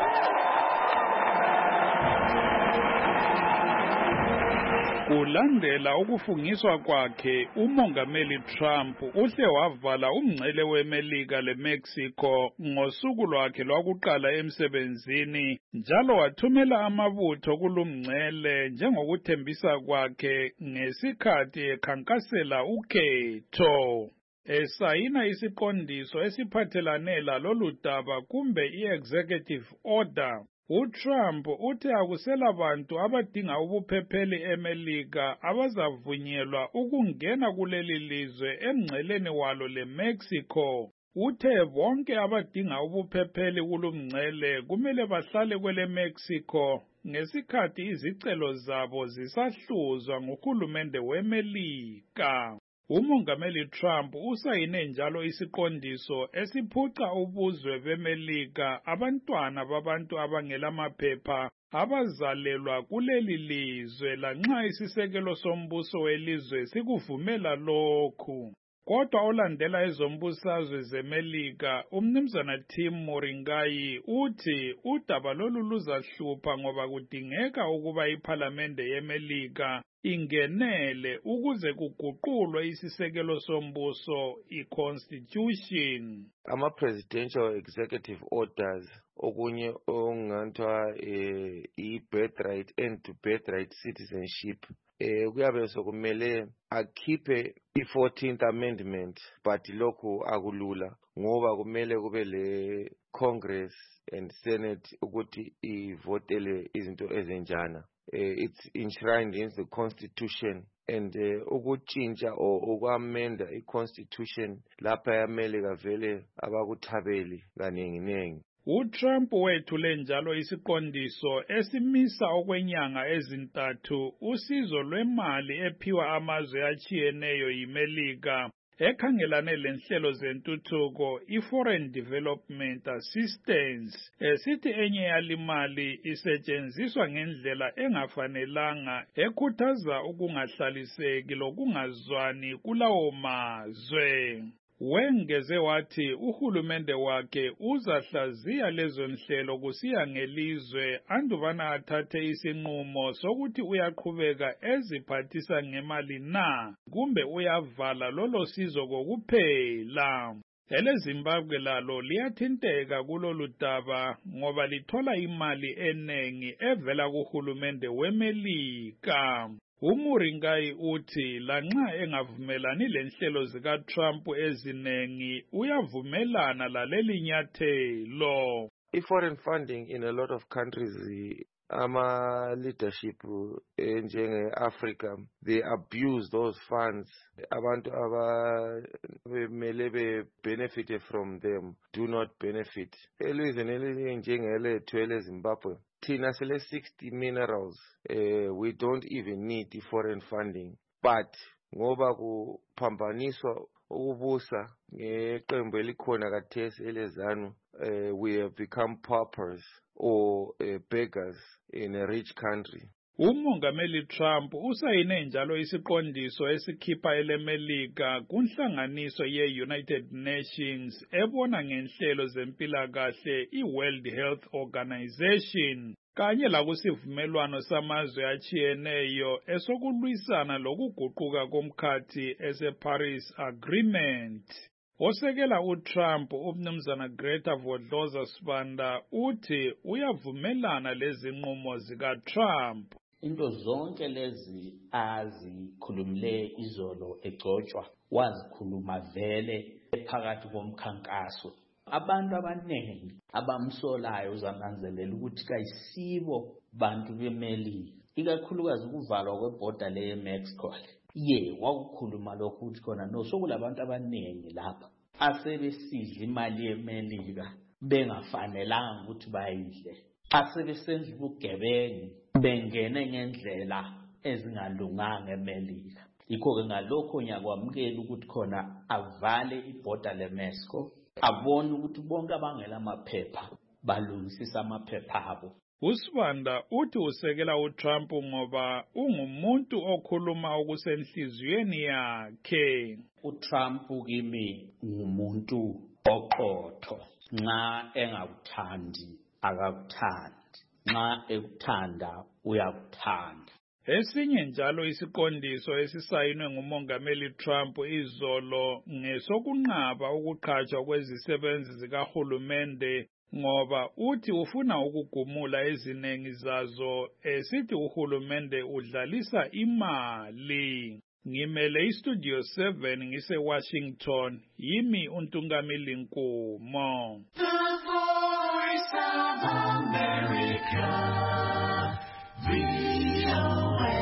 Kulandela ukufungiswa kwakhe, umongameli Trump uhle wavala umngcele weMelika leMexico ngosuku lwakhe lwakuqala emsebenzini, njalo wathumela amabutho kulumngcele njengokuthembisa kwakhe ngesikhathi ekhankasela ukhetho. Esayina isiqondiso esiphathelane lalolu daba kumbe i-executive order, uTrump uthe akusela bantu abadinga ubuphepheli eMelika abazavunyelwa ukungena kuleli lizwe emngceleni walo leMexico. Uthe bonke abadinga ubuphepheli kulumngcele kumele bahlale kwele Mexico ngesikhathi izicelo zabo zisahluzwa nguhulumende weMelika. Umongameli Trump usayine njalo isiqondiso esiphuca ubuzwe beMelika abantwana babantu abangelamaphepha abazalelwa kuleli lizwe lanxa isisekelo sombuso welizwe sikuvumela lokhu. Kodwa olandela ezombusazwe zeMelika, umnumzana Tim Moringai uthi udaba lolu luzahlupha ngoba kudingeka ukuba iPhalamende yeMelika ingenele ukuze kuguqulwe isisekelo sombuso i-Constitution. Ama-presidential executive orders okunye ongathiwa i-birthright and to birthright citizenship kuyabe sokumele akhiphe i-14th amendment, but lokhu akulula ngoba kumele kube le Congress and Senate ukuthi ivotele izinto ezenjana. It's enshrined in the Constitution, and ukutshintsha or ukwamenda i-Constitution lapha yaMelika vele abakuthabeli kaningi. uTrump wethule njalo isiqondiso esimisa okwenyanga ezintathu usizo lwemali ephiwa amazwe achiyeneyo yiMelika ekhangelane lenhlelo zentuthuko i-Foreign Development Assistance, esithi enye yalimali isetshenziswa ngendlela engafanelanga ekhuthaza ukungahlaliseki lokungazwani kulawo mazwe. Wengeze wathi uhulumende wakhe uzahlaziya lezo nhlelo kusiya ngelizwe andubana athathe isinqumo sokuthi uyaqhubeka eziphathisa ngemali na kumbe uyavala lolo sizo kokuphela. EleZimbabwe lalo liyathinteka kulolu daba ngoba lithola imali enengi evela kuhulumende weMelika. uMoringai uthi lanxa engavumelani lenhlelo zikaTrump ezinengi uyavumelana laleli nyathelo. I-foreign funding in a lot of countries, ama-leadership njenge-Africa, they abuse those funds. Abantu abamele be-benefit from them do not benefit. Elizweni elinjengelethu eleZimbabwe, thina sele 60 minerals, we don't even need the foreign funding. But ngoba kuphambaniswa ukubusa ngeqembu elikhona kathesi eleZANU, we have become paupers or beggars in a rich country. uMongameli Trump usayine njalo isiqondiso esikhipha eleMelika kunhlanganiso ye-United Nations ebona ngenhlelo zempilakahle i-World Health Organization kanye lakusivumelwano samazwe achiyeneyo esokulwisana lokuguquka komkhathi ese-Paris Agreement. Osekela uTrump umnumzana Greta Vodloza-Sibanda uthi uyavumelana lezinqumo zikaTrump. Into zonke lezi azikhulumile izolo egcotshwa wazikhuluma vele phakathi komkhankaso. Abantu abaningi abamsolayo uzananzelela ukuthi kayisibo bantu beMelika, ikakhulukazi ukuvalwa kwebhoda leMexico. Wakukhuluma lokhu ukuthi khona no sokulabantu abaningi lapha asebesidla imali yeMelika bengafanelanga ukuthi bayidle, asebesenza ubugebengu bengene ngendlela ezingalunganga eMelika. Yikho-ke ngalokho ngiyakwamukela ukuthi khona avale ibhoda leMexico, abone ukuthi bonke abangela amaphepha balungisisa amaphepha abo. uSibanda uthi usekela uTrump ngoba ungumuntu okhuluma okusenhliziyweni yakhe. uTrump kimi ngumuntu oqotho, nxa engakuthandi akakuthandi, nxa ekuthanda uyakuthanda. Esinye njalo isiqondiso esisayinwe nguMongameli Trump izolo ngesokunqaba ukuqhatshwa kwezisebenzi zikahulumende ngoba uthi ufuna ukugumula eziningi zazo esithi uhulumende udlalisa imali. Ngimele iStudio 7 ngise-Washington, yimi uNtungamili Nkumo. The Voice of America, VOA.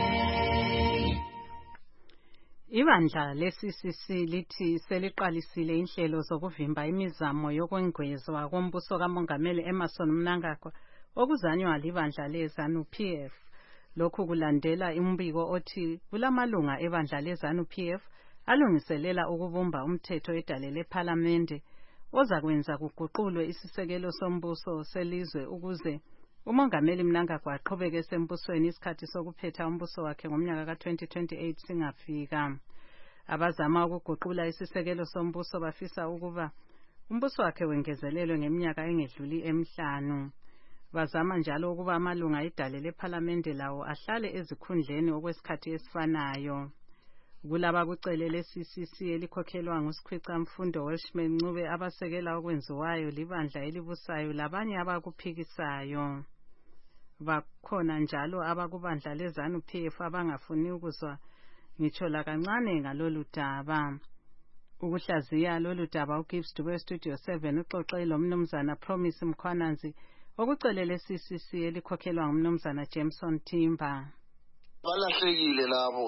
Ibandla le-CCC lithi seliqalisile inhlelo zokuvimba imizamo yokwengezwa kombuso kaMongameli Emmerson Mnangagwa okuzanywa libandla le-ZANU-PF. Lokhu kulandela umbiko othi kulamalunga ebandla le-ZANU-PF alungiselela ukubumba umthetho edale lePhalamende ozakwenza kuguqulwe isisekelo sombuso selizwe ukuze uMongameli Mnangagwa aqhubeke esembusweni isikhathi sokuphetha umbuso wakhe ngomnyaka ka-2028 singafika. Abazama ukuguqula isisekelo sombuso bafisa ukuba umbuso wakhe wengezelelwe ngeminyaka engedluli emihlanu. Bazama njalo ukuba amalunga idale lephalamende lawo ahlale ezikhundleni okwesikhathi esifanayo. Kulaba kucele le-CCC elikhokhelwa nguSikhwicamfundo Welshman Ncube abasekela okwenziwayo libandla elibusayo labanye abakuphikisayo. Bakhona njalo abakubandla leZANU-PF abangafuni ukuzwa ngitsho lakancane ngalolu daba. Ukuhlaziya lolu daba uGibbs Dube Studio 7 uxoxe lomnumzana Promise Mkhwananzi okucele le-CCC elikhokhelwa ngumnumzana Jameson Timber. Balahlekile labo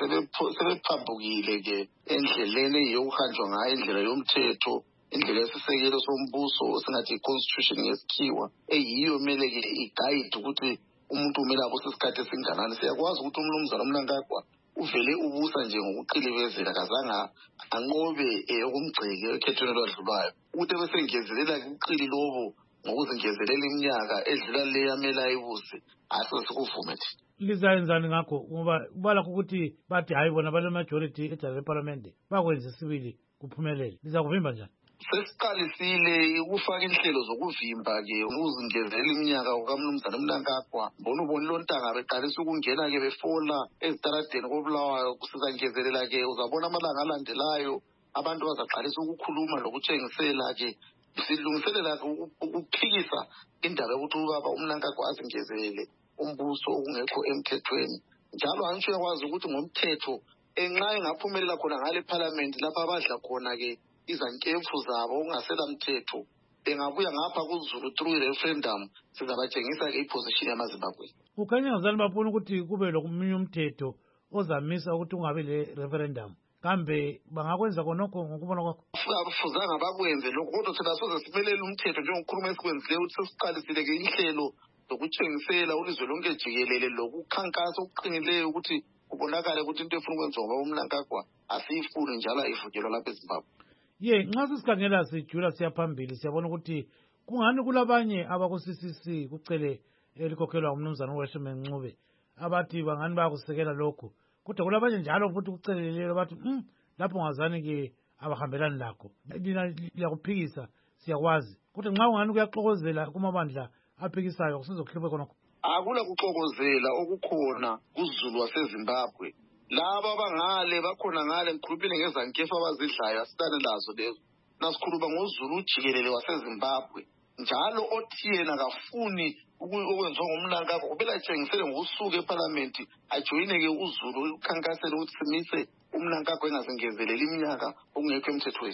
sebephambukile ke endleleni yokuhanjwa ngayo indlela yomthetho, indlela yesisekelo sombuso singathi i-constitution ngesikhiwa eyiyo mele ke i-guide ukuthi umuntu umele abuse isikhathi esinganani. Siyakwazi ukuthi umnumzana uMnangagwa uvele ubusa nje ngokuqilibezela kazanga anqobe okumgceke ekhethweni lwadlulayo ukuthi besengezelela uqili lobo ngokuzingezelela iminyaka edlula le yamela ayibuse asesikuvume thina. Lizayenzani ngakho ngoba kubala ukuthi bathi hayi bona bale majority edala leparlament bakwenza isibili kuphumelele. Liza kuvimba njani? Sesiqalisile ukufaka inhlelo zokuvimba ke ukuzingezelela iminyaka kukamnumzana uMnangagwa. Ubona lontanga beqalisa ukungena ke befola ezitaradeni koBulawayo kusizangezelela ke uzabona amalanga alandelayo abantu bazaqalisa ukukhuluma lokutshengisela ke silungiselela ukuphikisa indaba yokuthi ubaba uMnangagwa azingezelele umbuso okungekho emthethweni. Njalo angisho yakwazi ukuthi ngomthetho enxa engaphumelela khona ngale parliament lapha abadla khona ke izankefu zabo okungasela mthetho bengabuya ngapha kuZulu through referendum sizabatshengisa ke iposition yamaZimbabwe. Ukhanya ngazali bafuna ukuthi kube lokumunye umthetho ozamisa ukuthi ungabe le referendum. Kambe bangakwenza konokho ngokubona kwakho? Abafuzanga bakwenze lokho kodwa thina soze simelele umthetho njengokhuluma esikwenzile ukuthi sesiqalisile ke inhlelo zokutshengisela ulizwe lonke jikelele lokukhankasa okuqinileyo ukuthi kubonakale ukuthi into efuna ukwenziwa ngoba uMnangagwa asiyifuni njalo ayivunyelwa lapha eZimbabwe. Nxa sisikhangela sijula siyaphambili siyabona ukuthi kungani kulabanye abaku-CCC kucele elikhokhelwa ngumnumzana uWelshman Ncube abathi bangani bayakusekela lokho, kodwa kulabanye njalo futhi kucele lelo bathi lapho ngazani ke abahambelani lakho. Lina liyakuphikisa siyakwazi, kodwa nxa ungani kuyaxokozela kumabandla aphikisayo kusizokuhluphe khonokho. Akula kuxokozela okukhona kuZulu waseZimbabwe. Laba abangale bakhona ngale ngikhulumile ngezankefu abazidlayo asitane lazo lezo. Nasikhuluma ngoZulu jikelele waseZimbabwe. Njalo othi yena akafuni ukwenziwa ngumnangagwa kubela atshengisele ngokusuka eParliament ajoyine ke uZulu ukhankasela ukuthi simise umnangagwa engazingezeleli iminyaka okungekho emthethweni.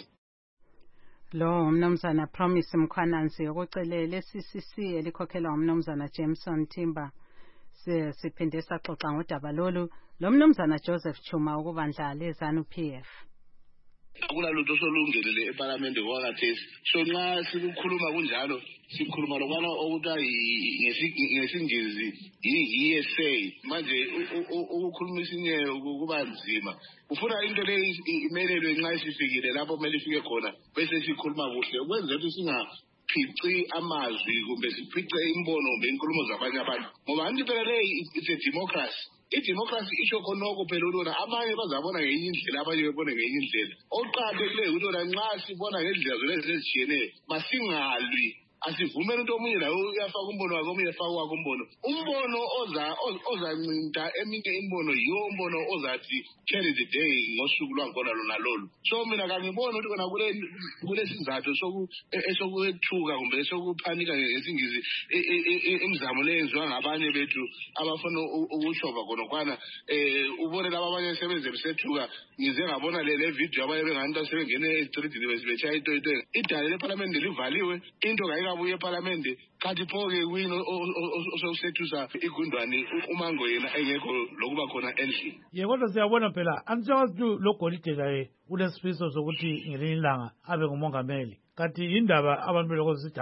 Lo umnumzana Promise Mkhwananzi okucele le-CCC elikhokhelwa ngumnumzana Jameson Timber. Siphinde saxoxa ngodaba lolu lomnumzana Joseph Chuma ukubandla leZANU-PF. Akunalutho solungelele eParliament kwakathesi. So nxa sikukhuluma kunjalo sikhuluma lokwana okuthi ngesingisi yi-hearsay. Manje ukukhulumisa inyeyo kuba nzima. Ufuna into le imelelwe nxa isifikile lapho kumele ifike khona bese sikhuluma kuhle ukwenza ukuthi singaphici amazwi kumbe siphice imbono kumbe inkulumo zabanye abantu ngoba anti phela le it's a democracy. I-democracy isho khonoko phela ulona abanye bazabona ngenye indlela abanye bebone ngenye indlela. Okuqakathekileyo ukuthi wona nxa sibona ngendlela zolezi ezitshiyeneyo masingalwi asivumele into omunye layo uyafaka umbono wakhe omunye afaka wakhe umbono. Umbono ozancinta eminye imbono yiwo umbono ozathi carry the day ngosuku lwakhona lona lolu. So mina kangiboni ukuthi kona kule sizathu esokwethuka kumbe esokuphanika ngesingisi imizamo leyenziwa ngabanye bethu abafuna ukushova khonokwana ubone laba abanye sebenze besethuka ngize ngabona le video abanye bengani sebengene estreetini besibetshaya into idale leParliament livaliwe into kabuye eParliament kanti phoke kwini ososethusa igundwane umango yena engekho lokuba khona endlini. Kodwa siyabona phela angisakwazi lo Golide laye ulesifiso sokuthi ngelinye ilanga abe ngumongameli. Kanti indaba abantu beloko sithi hayi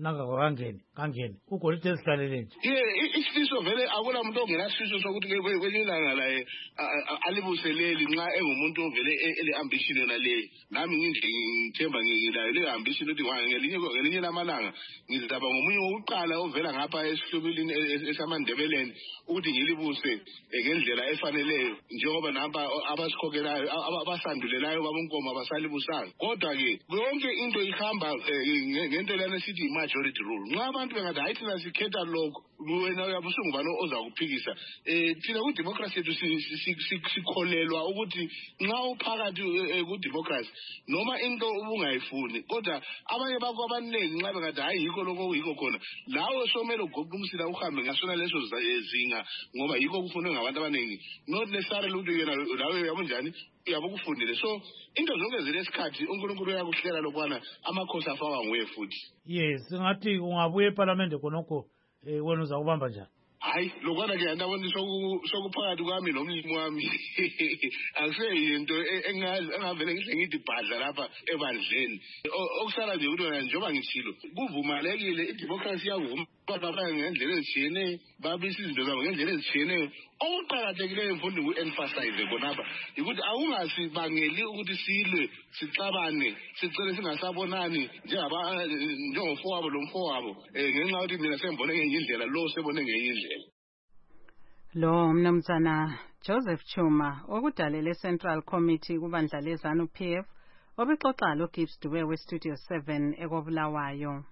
nanga kangene ugolide ezihlalele nje isifiso vele akula muntu ongenasifiso sokuthi kwelinye ilanga la alibuseleli nxa engumuntu ovele ele-ambition yona le nami ngithemba ngilayo le ambition ukuthi ngelinye lamalanga ngizaba ngomunye wokuqala ovela ngapha esihlubelini esamandebeleni ukuthi ngilibuse ngendlela efaneleyo njengoba namba abasikhokelayo abasandulelayo babonkomo abasalibusanga kodwa-ke yonke into ihamba ngento lana sithi i-majority rule nxa abantu bengathi hayi thina sikhetha lokho wena uyabusungubani oza kuphikisa thina kudemocracy yethu sikholelwa ukuthi nxa uphakathi kudemocracy noma into ubungayifuni kodwa abanye bakho abaningi nxa bengathi hayi yikho lokho okuyikho khona lawe somele ugoqe umsila uhambe ngasona leso zinga ngoba yikho kufunwe ngabantu abaningi not necessarily ukuthi yena lawe yabonjani yabo kufundile so into zonke zilesikhathi uNkulunkulu uyakuhlela lokwana amakhosi afakwa nguye futhi yes ngathi ungabuye eParliament khonokho wena uza kubamba njani hayi lokwana-ke andabona sokuphakathi kwami nomlimi wami akuseyinto engavele ngihle ngithi bhadla lapha ebandleni okusala nje ukuthi wena njengoba ngithilo kuvumalekile idemocracy yavuma babaya ngendlela ezitshiyeneyo babisa izinto zabo ngendlela ezitshiyeneyo okuqakathekileyo mfundi ku-emphasize khonapha yikuthi akungasibangeli ukuthi silwe sixabane sicele singasabonani njengofowabo lomfowabo ngenxa yokuthi mina sembone ngenye indlela lo sebone ngenye indlela lo mnumzana Joseph Chuma okudalela Central Committee kubandla lezanu PF obexoxa lo Gibbs Dube we Studio 7 ekobulawayo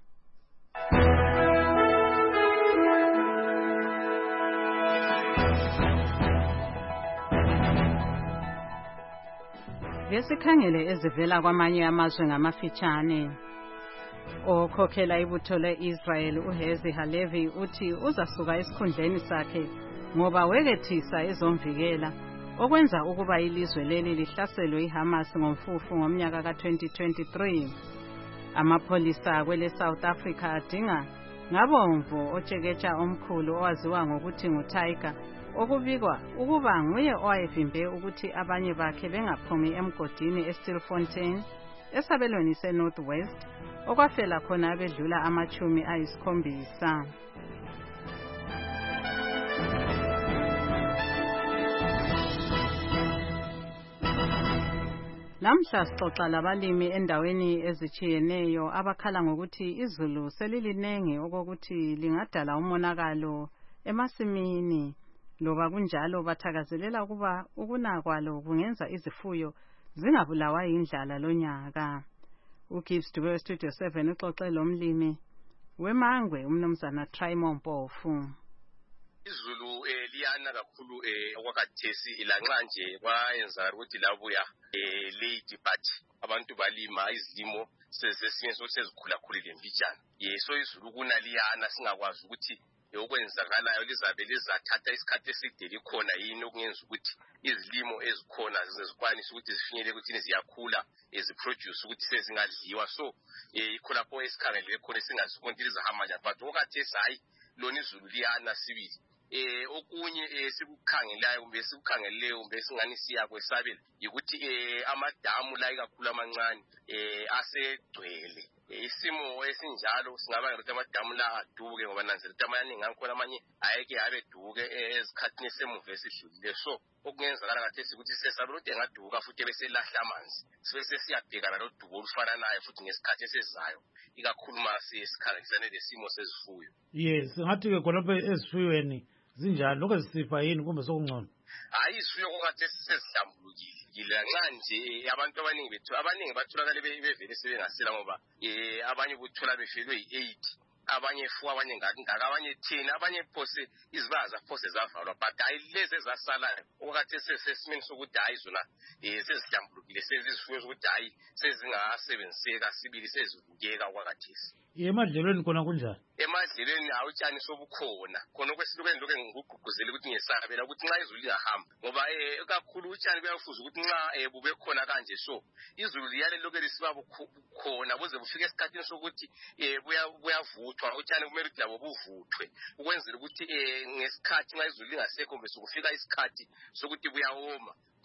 Ngesikhangele ezivela kwamanye amazwe ngamafitshane okhokhela ibutho le-Israel uHezi Halevi uthi uzasuka esikhundleni sakhe ngoba wekethisa ezomvikela okwenza ukuba ilizwe leli lihlaselwe iHamas ngomfufu ngomnyaka ka-2023 amapholisa kwele South Africa adinga ngabomvu otsheketsha omkhulu owaziwa ngokuthi nguTiger okubikwa ukuba nguye owayevimbe ukuthi abanye bakhe bengaphumi emgodini eStilfontein esabelweni seNorth West okwafela khona abedlula 70. Lamhla sixoxa labalimi endaweni ezitshiyeneyo abakhala ngokuthi izulu selilinengi okokuthi lingadala umonakalo emasimini loba kunjalo bathakazelela ukuba ukunakwalo kungenza izifuyo zingabulawa indlala lonyaka uGibbs Dube Studio 7 uxoxe lomlimi weMangwe umnumzana Trimon Mpofu izulu liyana kakhulu okwakhathesi ilanxa nje kwayenza ukuthi labuya late but abantu balima izilimo sezesinye sokusezikhulakhulile mbijana so izulu kuna liyana singakwazi ukuthi okwenzakalayo lizabe lizathatha isikhathi eside likhona yini okungenza ukuthi izilimo ezikhona zizikwanisa ukuthi zifinyele ukuthi ziyakhula eziproduce ukuthi sezingadliwa so yikho lapho esikhangelele khona singazikonti lizahamba njani but okhathesi hayi lona izulu liyana sibili okunye sikukhangelayo kumbe singani siya kwesabela ukuthi amadamu la ikakhulu amancane asegcwele isimo esinjalo singaba ukuthi amadamu la aduke ngoba nanzela ukuthi amaningi angikhona amanye ayeke abeduke ezikhathini esemuva esidlulile so okungenzakala ngathesi ukuthi sesabe ukuthi engaduka futhi ebeselahla amanzi sibe sesiyabhekana lodubo olufana nayo futhi ngesikhathi esizayo ikakhulu masikhangelisane lesimo sezifuyo yes ngathi-ke khonapho ezifuyweni zinjani lokho zisifa yini kumbe sokungcono hayi isifuyo kokhathesi sezihlambulukile nxa nje abantu abaningi batholakale bevele sebengasela ngoba abanye buthola befelwe yi-8 abanye 4 abanye ngaka abanye 10 abanye phose izibaza phose zavalwa but hayi lezi ezasalayo okhathesi sesimeni sokuthi hayi zona sezihlambulukile sezizifuyo sokuthi hayi sezingasebenziseka sibili sezivukeka okwakhathesi emadlelweni khona kunjani emadlelweni awutshani sobukhona khona okwesihlukeni lokho ngikugqugquzela ukuthi ngesabela ukuthi nxa izulu lingahamba ngoba kakhulu utshani kuyafuza ukuthi nxa bube khona kanje so izulu liyale lokho lisiba khona buze bufike esikhathini sokuthi buyavuthwa utshani kumele ukuthi labo buvuthwe ukwenzela ukuthi ngesikhathi nxa izulu lingasekho kumbe sokufika isikhathi sokuthi buyawoma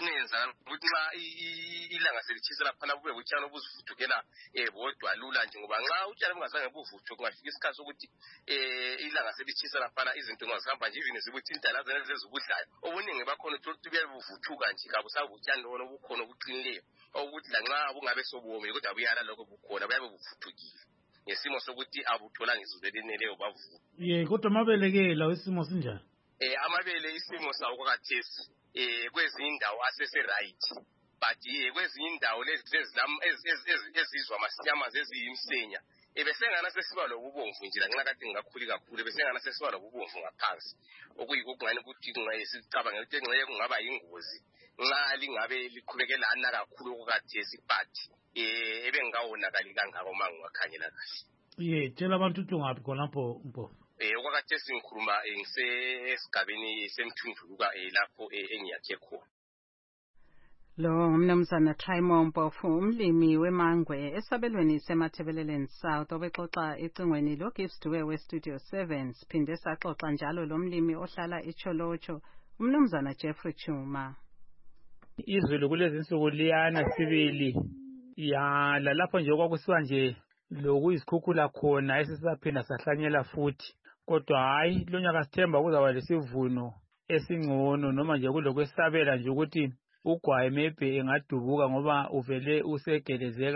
kungenzakala ukuthi nxa ilanga selitshisa laphana bube butshani obuzifuthukela bodwa lula nje ngoba nxa utshani bungazange buvuthuke kungafika isikhathi sokuthi ilanga selitshisa laphana izinto ngazihamba nje even zibuthinta lazana lezibudlayo obuningi bakhona ukuthi buyabe buvuthuka nje kabusabutshani lona obukhona obuqinileyo ukuthi lanxa bungabe sobuwomile kodwa buyala lokho bukhona buyabe buvuthukile ngesimo sokuthi abutholanga izulu eleneleyo bavuka. Kodwa amabele-ke lawo isimo sinjani? Amabele isimo sawo kwakathesi kwezinye indawo asese-right but kwezinye indawo lezi ezizwa amasinyamazi eziyimsenya ebesengana sesiba lobubomvu nje lanxa kade ngingakhuli kakhulu ebesengana sesiba lobubomvu ngaphansi okungani ukuthi sicabanga ukuthi nxa kungaba yingozi nxa lingabe liqhubekelana kakhulu okukhathesi but ebengawonakali kangako uma ngingakhanyela kahle. Tshela abantu ukuthi ungaphi khonapho Mpofu? Okwakathesi ngikhuluma ngisesigabeni semthunduluka lapho engiyakhe khona. Lo umnumzana Trymo Mpofu umlimi wemangwe esabelweni semathebeleleni South obexoxa ecingweni lo Gibbs Dube we Studio 7 siphinde saxoxa njalo lo mlimi ohlala eCholocho umnumzana Jeffrey Chuma. Izulu kulezi insuku liyana sibili lalapho nje kwakusiba nje lokuyizikhukhula khona esisaphinda sahlanyela futhi kodwa hayi lonyaka sithemba kuzaba lesivuno esingcono noma nje kulokwesabela nje ukuthi ugwayi maybe engadubuka ngoba uvele usegeleze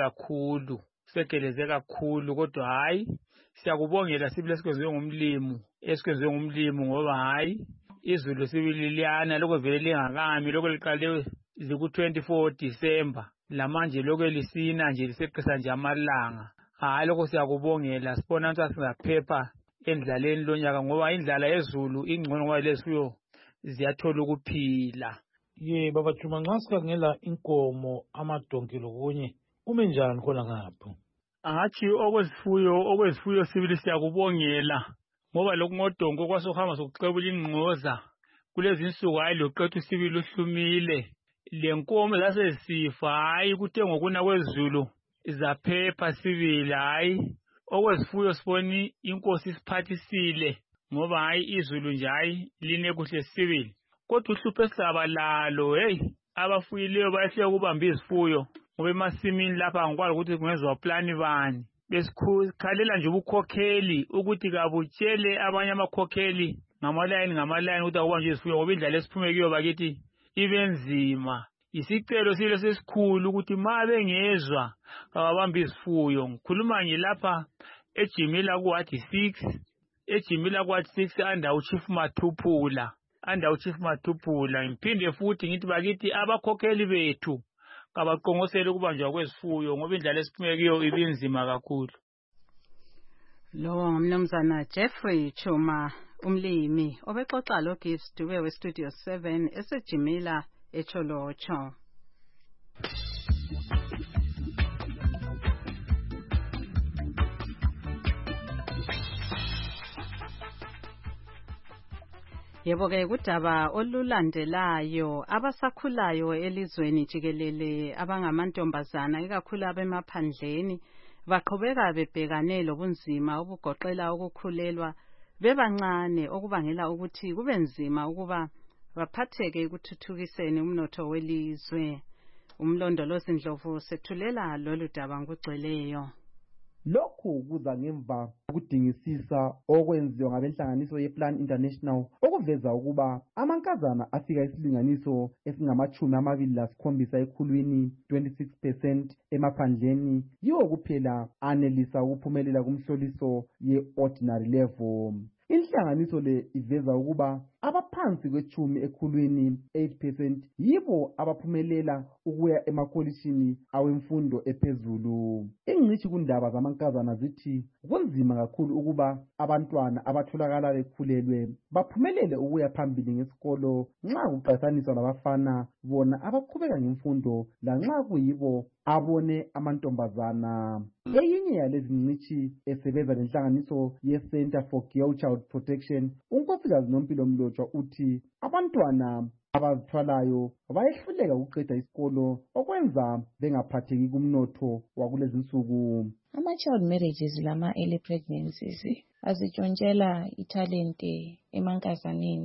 kakhulu kodwa hayi siyakubongela sibile esikwenziwe ngumlimu ngoba hayi izulu sibili liyana lokho vele lingakami lokho liqale ziku-24 December lamanje lokho lisina nje liseqisa nje amalanga. Hayi lokho siyakubongela sibona ukuthi singaphepha endlaleni lonyaka ngoba indlala yezulu ingcono ngoba lezifuyo ziyathola ukuphila. Baba Chuma nxa sikhangela inkomo amadonki lokunye ume njani khona ngapho? Hatshi okwezifuyo sibili siyakubongela ngoba lokhu ngodongo kwasohamba sokuxebula ingqoza kulezi insuku hayi loqethu sibili uhlumile lenkomo zasesifa hayi kuthe ngokuna kwezulu zaphepha sibili hayi okwezifuyo siboni inkosi isiphathisile ngoba hayi izulu nje hayi line kuhle sibili kodwa uhlupho esisabalalo abafuyileyo bayehluleka ukubamba izifuyo ngoba emasimini lapha angikwazi ukuthi kungezwa plani bani besikhalela nje ubukhokheli ukuthi kabutshele abanye amakhokheli ngamalayini ukuthi akubanje izifuyo ngoba indlela esiphume kiyo bakithi ibenzima. Isicelo sile sesikhulu ukuthi ma bengezwa kababamba izifuyo. Ngikhuluma ngilapha eJimila kuWard 6 under uChief Mathuphula ngiphinde futhi ngithi bakithi abakhokheli bethu kabaqongosele ukubanjwa kwezifuyo ngoba indlela esiphume kiyo ibinzima kakhulu. Lo umnumzana Jeffrey Chuma umlimi obexoxa lo Gibbs Dube we Studio 7 eseJimila eCholocho. Yebo-ke kudaba olulandelayo abasakhulayo elizweni jikelele abangamantombazana ikakhulu abemaphandleni baqhubeka bebhekane lobunzima obugoqela ukukhulelwa bebancane okubangela ukuthi kube nzima ukuba baphatheke ekuthuthukiseni umnotho welizwe. Umlondolozi Ndlovu sethulela lolu daba ngugcweleyo. Lokhu kuza ngemva ukudingisisa okwenziwa ngabenhlanganiso yePlan International okuveza ukuba amankazana afika isilinganiso esingama-27 ekhulwini 26% emaphandleni yiwo kuphela anelisa ukuphumelela kumhloliso ye-ordinary level. Inhlanganiso le iveza ukuba abaphansi kwechumi ekhulwini 8% yibo abaphumelela ukuya emakolishini awemfundo ephezulu. Ingcitshi kundaba zamankazana zithi kunzima kakhulu ukuba abantwana abatholakala bekhulelwe baphumelele ukuya phambili ngesikolo nxa kuqhathaniswa labafana bona abaqhubeka ngemfundo lanxa kuyibo abone amantombazana. Eyinye yalezi ngcitshi esebenza lenhlanganiso ye-Center for Girl Child Protection unkosikazi Nompilo Mlotshwa uthi abantwana abazithwalayo bayehluleka ukuqeda isikolo okwenza bengaphatheki kumnotho wakulezi insuku. Ama-child marriages lama-early pregnancies azitshontshela ithalente emankazaneni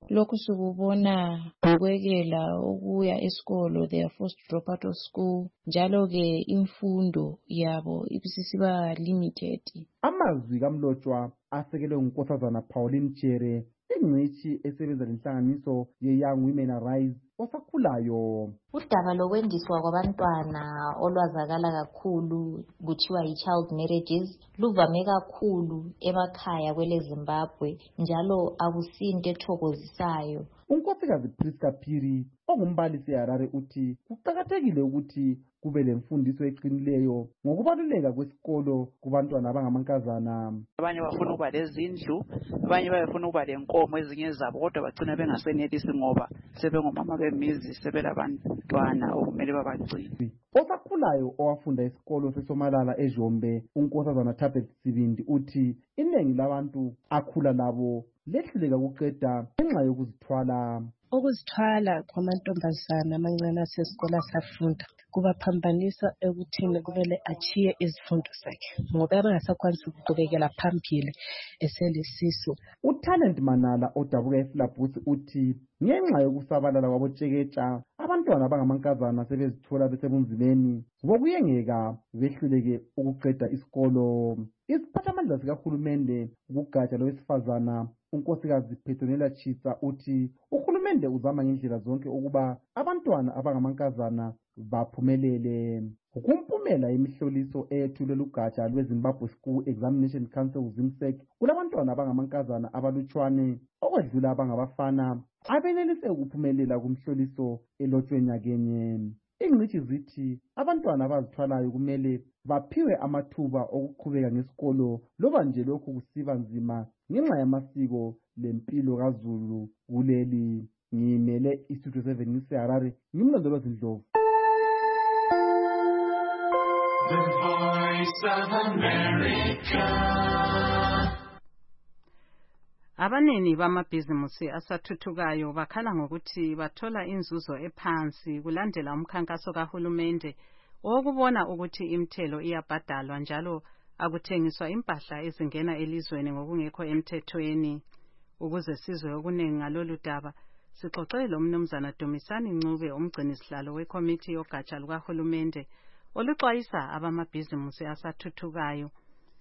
lokhu sikubona ngokwekela ukuya esikolo, they are forced to drop out of school, njalo-ke imfundo yabo ibisisiba limited. Amazwi kaMlotshwa asekelwe ngunkosazana Pauline Chere, ingcitshi esebenza lenhlanganiso ye-Young Women Arise osakhulayo. Udaba lokwendiswa kwabantwana olwazakala kakhulu kuthiwa yi-child marriages luvame kakhulu emakhaya kwele Zimbabwe, njalo akusinto ethokozisayo. Unkosikazi Priska Phiri ongumbalisi eHarare uthi kuqakathekile ukuthi kube lemfundiso eqinileyo ngokubaluleka kwesikolo kubantwana abangamankazana. Abanye bafuna ukuba lezindlu, abanye bafuna ukuba lenkomo ezinye zabo, kodwa bagcina bengasenelisi ngoba sebengomama bemizi, sebelabantwana okumele babagcine. Osakhulayo owafunda esikolo seSomalala eJombe, unkosazana Tabet Sibindi uthi iningi labantu akhula labo lehluleka ukuqeda ngenxa yokuzithwala. Ukuzithwala kwamantombazana amancane asesikole asafunda kubaphambanisa ekuthini kumele achiye izifundo zakhe ngoba abangasakwanisi ukuqhubekela phambili eselisisu. UTalent Manala odabuka eSilabhusi uthi ngenxa yokusabalala kwabotsheketsha abantwana abangamankazana sebezithola besebunzimeni bokuyengeka behluleke ukuqeda isikolo. Isiphathamandla sikahulumende kugatsha lowesifazana unkosikazi Petronella Chisa uthi uhulumende uzama ngendlela zonke ukuba abantwana abangamankazana baphumelele. Kumpumela imihloliso eyethulwe lugatsha lweZimbabwe School Examination Council ZIMSEC kulabantwana abangamankazana abalutshwane okwedlula abangabafana abenelise ukuphumelela kumhloliso elotshwe nyakenye. Ingcitshi zithi abantwana abazithwalayo kumele baphiwe amathuba okuqhubeka ngesikolo loba nje lokhu kusiba nzima ngenxa yamasiko lempilo kaZulu kuleli. Ngimele iStudio 7 ngiseHarare, ngimlondolozi Ndlovu. The Voice of America. Abanini bamabhizimusi asathuthukayo bakhala ngokuthi bathola inzuzo ephansi kulandela umkhankaso kahulumende okubona ukuthi imithelo iyabhadalwa njalo akuthengiswa impahla ezingena elizweni ngokungekho emthethweni. Ukuze sizwe okuningi ngalolu daba, sixoxele lo mnumzana Dumisani Ncube, umgcinisihlalo wekomiti yogatsha lukahulumende oluxwayisa abamabhizimusi asathuthukayo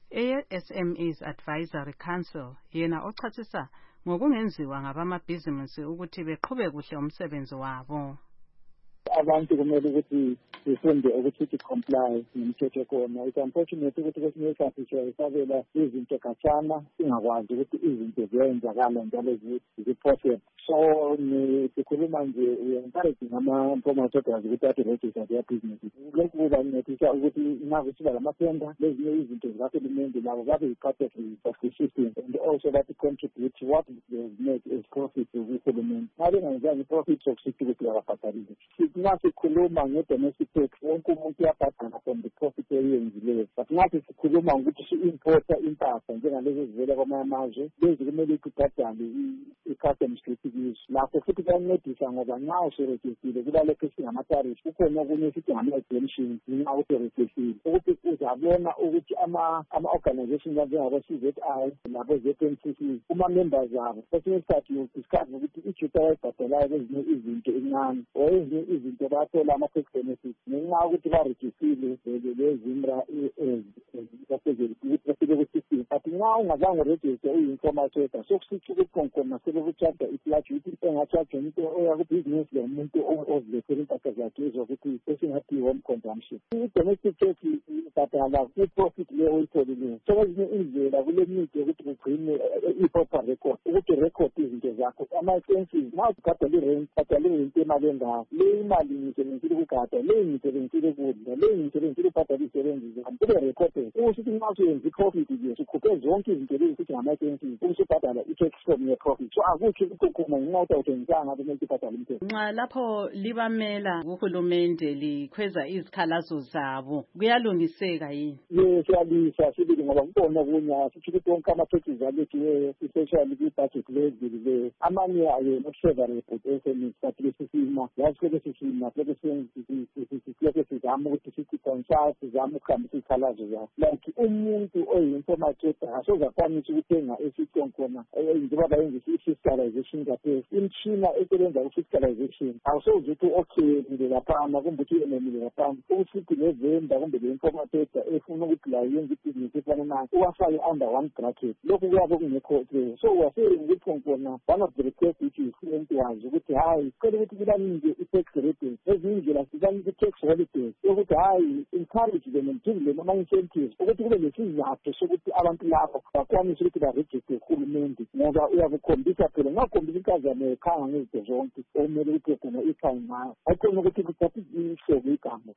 SMEs Advisory Council, yena ochasisa ngokungenziwa ngabamabhizimusi ukuthi beqhube kuhle umsebenzi wabo. Abantu kumele ukuthi sifunde ukuthi comply nemithetho khona. It's unfortunate ukuthi kwesinye isikhathi siyasabela izinto khatshana singakwazi ukuthi izinto ziyenzakala njalo ziphosele. So sikhuluma nje encouraging ama-promoters ukuthi ati-register their businesses. Lokhu kubancedisa ukuthi nabo siba lamatenda lezinye izinto zikahulumende nabo babe yi-part of the system and also that contribute to what they made as profit kuhulumende. Nxa bengenzanga i-profit sokusithi ukuthi bayabhatalile. Nxa sikhuluma nge-domestic tax wonke umuntu uyabhadala from the profit eyenzileyo, but nxa sikhuluma ngokuthi si-importa impahla njengalezi ezivela kwamanye amazwe lezi kumele kubhadale i-customs duty kizo. Lakho futhi kuyancedisa ngoba nxa usurejistile kulalokho esingama-tariff kukhona okunye esithi ngama-exemption nxa usurejistile ukuthi uzabona ukuthi ama-organization anjengabo-CZI labo-ZNCC kuma-members abo kwesinye isikhathi udiscover ukuthi ijuta ayibhadalayo kwezinye izinto encane or ezinye izinto bathola ama-tax benefits ngenxa ukuthi barejistile lezimra ukuthi bafike ku-system. But nxa ungazange urejiste uyi-informal trader sokusithi ukuthi khona sebekutshaja iflat ukuthi engatshajwa umuntu oyakubhizinisi lomuntu ozilethela impahla zakhe ezokuthi esingathi i-home consumption. I-domestic tax ibhadala ku-profit leyo oyitholileyo. So kwezinye indlela kule need yokuthi kugcine i-proper record ukuthi record izinto zakho. Ama-expenses nxa ubhadala i-rent ubhadala i-rent emali engayo, le imali ngisebenzisile ukugada, le ngisebenzisile ukudla, le ngisebenzisile ukubhadala izisebenzi zami, kube recorded. Ukuthi nxa usuyenza i-profit nje sikhuphe zonke izinto lezi futhi ngama-expenses usubhadala i-tax from your profit. So akutsho ukuthi khona ngenxa ukuthi awuthengisanga kumele ubhadale umthetho. Nxa lapho libamela uhulumende likhweza izikhalazo zabo kuyalungiseka yini? Yes, siyalisa sibili ngoba kubona okunye sithi ukuthi wonke ama-taxes alethiweyo especially kwi-budget lezileyo amanye ayo not-favorable SMEs but lesisima yasileke sisima sileke sizama ukuthi sithi consult sizama ukuhambisa izikhalazo zabo like ukuthi umuntu oyi-informator asoze akwanise ukuthenga esitolo khona njengoba bayenza i-fiscalization kaphela imtshina esebenza ku-fiscalization awusoze ukuthi okay laphana kumbe ukuthi uyenenile laphana ukusithi le-vendor kumbe le-informator efuna ukuthi la yenza ibhizinisi efana nayo uwafake under one bracket lokhu kuyabe kungekho so waseying ukuthi khona one of the requests which is umuntu wazi ukuthi hayi cela ukuthi kubanike i-tax rating ezinye indlela sibanike i-tax holidays yokuthi hayi encourage them and give them ama-incentives ukuthi kube lesizathu sokuthi abantu labo bakwanise ukuthi barejiste uhulumende ngoba uyakukhombisa phela ungakhombisa inkazana ekhanga ngezinto zonke okumele ukuthi khona ikhaya ngayo ayikhona ukuthi kuthathe ihlobo igama.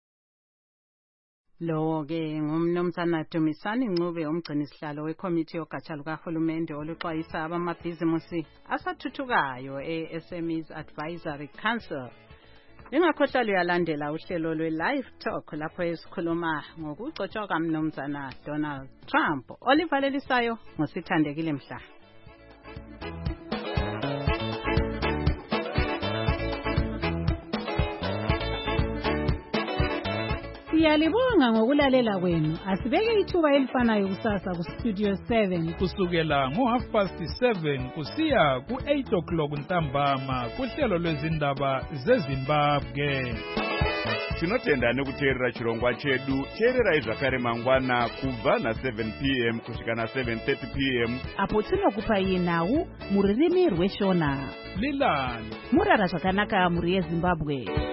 Lo-ke ngumnumzana Dumisani Ncube umgcinisihlalo wekomiti yogatsha lukahulumende oluxwayisa abamabhizimusi asathuthukayo e-SMEs Advisory Council. Lingakhohlwa luyalandela uhlelo lwe-Live Talk lapho esikhuluma ngokugcotshwa kaMnumzana Donald Trump olivalelisayo ngosithandekile mhla. Siyalibonga ngokulalela kwenu. Asibeke ithuba elifanayo kusasa ku Studio 7 kusukela ngo7:30 kusiya ku8 ntambama kuhlelo lwezindaba zeZimbabwe. Tinotenda nekuteerera chirongwa chedu. Teerera zvakare mangwana kubva na7 p.m. kusvika na7:30 p.m. apo tinokupai nhau muririmi rweshona. Lilani murara zvakanaka muri yeZimbabwe.